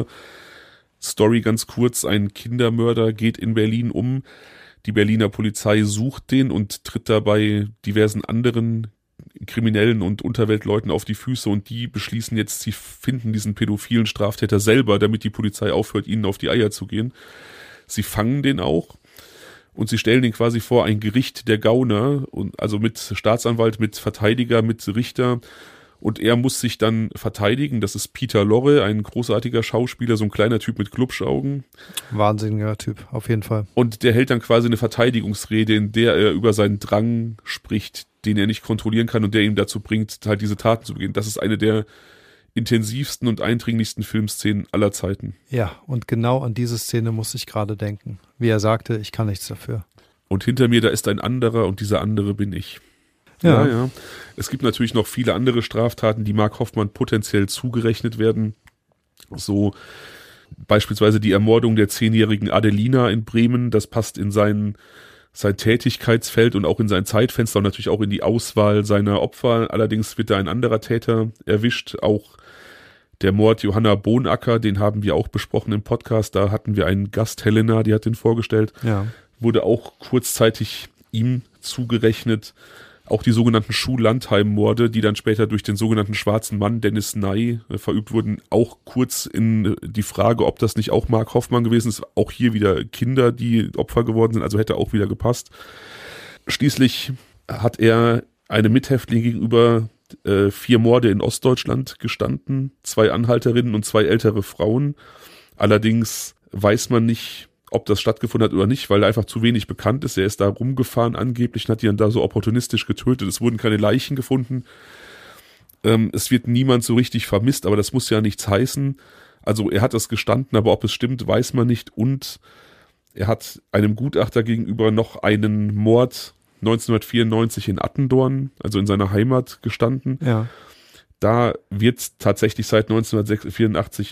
Story ganz kurz, ein Kindermörder geht in Berlin um. Die Berliner Polizei sucht den und tritt dabei diversen anderen Kriminellen und Unterweltleuten auf die Füße und die beschließen jetzt, sie finden diesen pädophilen Straftäter selber, damit die Polizei aufhört, ihnen auf die Eier zu gehen. Sie fangen den auch und sie stellen den quasi vor ein Gericht der Gauner, und also mit Staatsanwalt, mit Verteidiger, mit Richter. Und er muss sich dann verteidigen. Das ist Peter Lorre, ein großartiger Schauspieler, so ein kleiner Typ mit Glubschaugen. Wahnsinniger Typ, auf jeden Fall. Und der hält dann quasi eine Verteidigungsrede, in der er über seinen Drang spricht, den er nicht kontrollieren kann und der ihn dazu bringt, halt diese Taten zu begehen. Das ist eine der intensivsten und eindringlichsten Filmszenen aller Zeiten. Ja, und genau an diese Szene muss ich gerade denken. Wie er sagte, ich kann nichts dafür. Und hinter mir, da ist ein anderer und dieser andere bin ich. Ja. Es gibt natürlich noch viele andere Straftaten, die Mark Hoffmann potenziell zugerechnet werden. So beispielsweise die Ermordung der 10-jährigen Adelina in Bremen. Das passt in sein Tätigkeitsfeld und auch in sein Zeitfenster und natürlich auch in die Auswahl seiner Opfer. Allerdings wird da ein anderer Täter erwischt. Auch Der Mord Johanna Bohnacker, den haben wir auch besprochen im Podcast. Da hatten wir einen Gast, Helena, die hat den vorgestellt. Ja. Wurde auch kurzzeitig ihm zugerechnet. Auch die sogenannten Schuh-Landheim-Morde, die dann später durch den sogenannten schwarzen Mann Dennis Ney verübt wurden, auch kurz in die Frage, ob das nicht auch Mark Hoffmann gewesen ist. Auch hier wieder Kinder, die Opfer geworden sind, also hätte auch wieder gepasst. Schließlich hat er eine Mithäftling gegenüber 4 Morde in Ostdeutschland gestanden, 2 Anhalterinnen und 2 ältere Frauen. Allerdings weiß man nicht, ob das stattgefunden hat oder nicht, weil er einfach zu wenig bekannt ist. Er ist da rumgefahren angeblich und hat die dann da so opportunistisch getötet. Es wurden keine Leichen gefunden. Es wird niemand so richtig vermisst, aber das muss ja nichts heißen. Also er hat es gestanden, aber ob es stimmt, weiß man nicht. Und er hat einem Gutachter gegenüber noch einen Mord 1994 in Attendorn, also in seiner Heimat, gestanden. Ja. Da wird tatsächlich seit 1994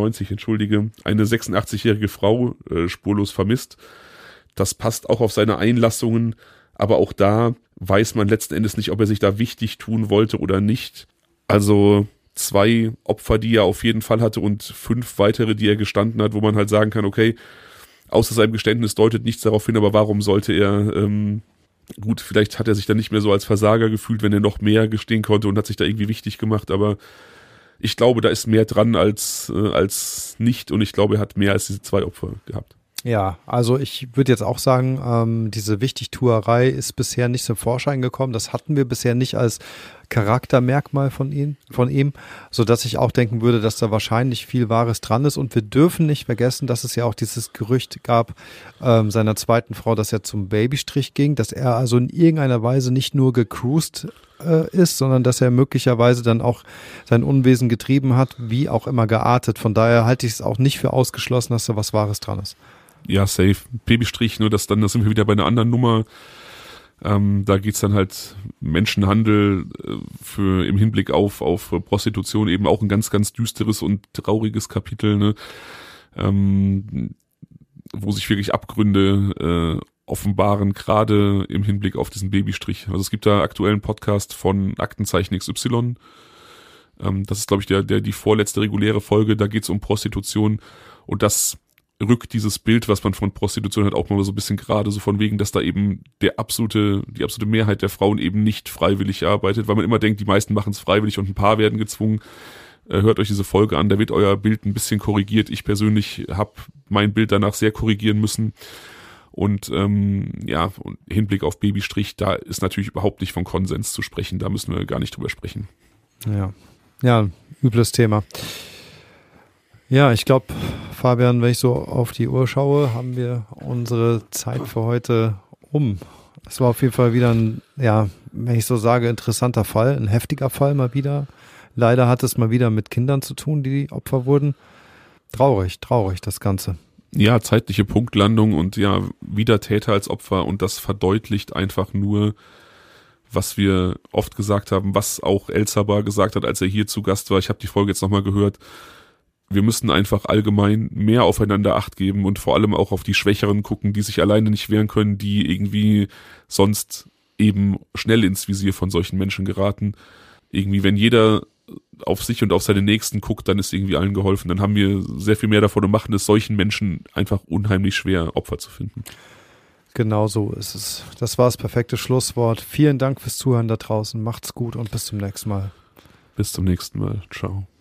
eine 86-jährige Frau spurlos vermisst. Das passt auch auf seine Einlassungen, aber auch da weiß man letzten Endes nicht, ob er sich da wichtig tun wollte oder nicht. Also 2 Opfer, die er auf jeden Fall hatte und 5 weitere, die er gestanden hat, wo man halt sagen kann, okay, außer seinem Geständnis deutet nichts darauf hin, aber warum sollte er gut, vielleicht hat er sich dann nicht mehr so als Versager gefühlt, wenn er noch mehr gestehen konnte und hat sich da irgendwie wichtig gemacht, aber ich glaube, da ist mehr dran als nicht und ich glaube, er hat mehr als diese 2 Opfer gehabt. Ja, also ich würde jetzt auch sagen, diese Wichtigtuerei ist bisher nicht zum Vorschein gekommen. Das hatten wir bisher nicht als Charaktermerkmal von ihm, sodass ich auch denken würde, dass da wahrscheinlich viel Wahres dran ist. Und wir dürfen nicht vergessen, dass es ja auch dieses Gerücht gab, seiner zweiten Frau, dass er zum Babystrich ging, dass er also in irgendeiner Weise nicht nur gecruised ist, sondern dass er möglicherweise dann auch sein Unwesen getrieben hat, wie auch immer geartet. Von daher halte ich es auch nicht für ausgeschlossen, dass da was Wahres dran ist. Ja, safe. Babystrich, nur da sind wir wieder bei einer anderen Nummer. Da geht's dann halt Menschenhandel im Hinblick auf Prostitution, eben auch ein ganz, ganz düsteres und trauriges Kapitel, ne? Wo sich wirklich Abgründe offenbaren, gerade im Hinblick auf diesen Babystrich. Also es gibt da aktuellen Podcast von Aktenzeichen XY. Das ist, glaube ich, die vorletzte reguläre Folge. Da geht's um Prostitution und das rückt dieses Bild, was man von Prostitution hat, auch mal so ein bisschen gerade, so von wegen, dass da eben die absolute Mehrheit der Frauen eben nicht freiwillig arbeitet, weil man immer denkt, die meisten machen es freiwillig und ein paar werden gezwungen. Hört euch diese Folge an, da wird euer Bild ein bisschen korrigiert. Ich persönlich habe mein Bild danach sehr korrigieren müssen. Und und Hinblick auf Babystrich, da ist natürlich überhaupt nicht von Konsens zu sprechen, da müssen wir gar nicht drüber sprechen. Ja, übles Thema. Ja, ich glaube, Fabian, wenn ich so auf die Uhr schaue, haben wir unsere Zeit für heute um. Es war auf jeden Fall wieder ein, wenn ich so sage, interessanter Fall, ein heftiger Fall mal wieder. Leider hat es mal wieder mit Kindern zu tun, die Opfer wurden. Traurig, das Ganze. Ja, zeitliche Punktlandung und ja, wieder Täter als Opfer und das verdeutlicht einfach nur, was wir oft gesagt haben, was auch El-Sabah gesagt hat, als er hier zu Gast war. Ich habe die Folge jetzt nochmal gehört. Wir müssen einfach allgemein mehr aufeinander Acht geben und vor allem auch auf die Schwächeren gucken, die sich alleine nicht wehren können, die irgendwie sonst eben schnell ins Visier von solchen Menschen geraten. Irgendwie, wenn jeder auf sich und auf seine Nächsten guckt, dann ist irgendwie allen geholfen. Dann haben wir sehr viel mehr davon und machen es solchen Menschen einfach unheimlich schwer, Opfer zu finden. Genau so ist es. Das war das perfekte Schlusswort. Vielen Dank fürs Zuhören da draußen. Macht's gut und bis zum nächsten Mal. Bis zum nächsten Mal. Ciao.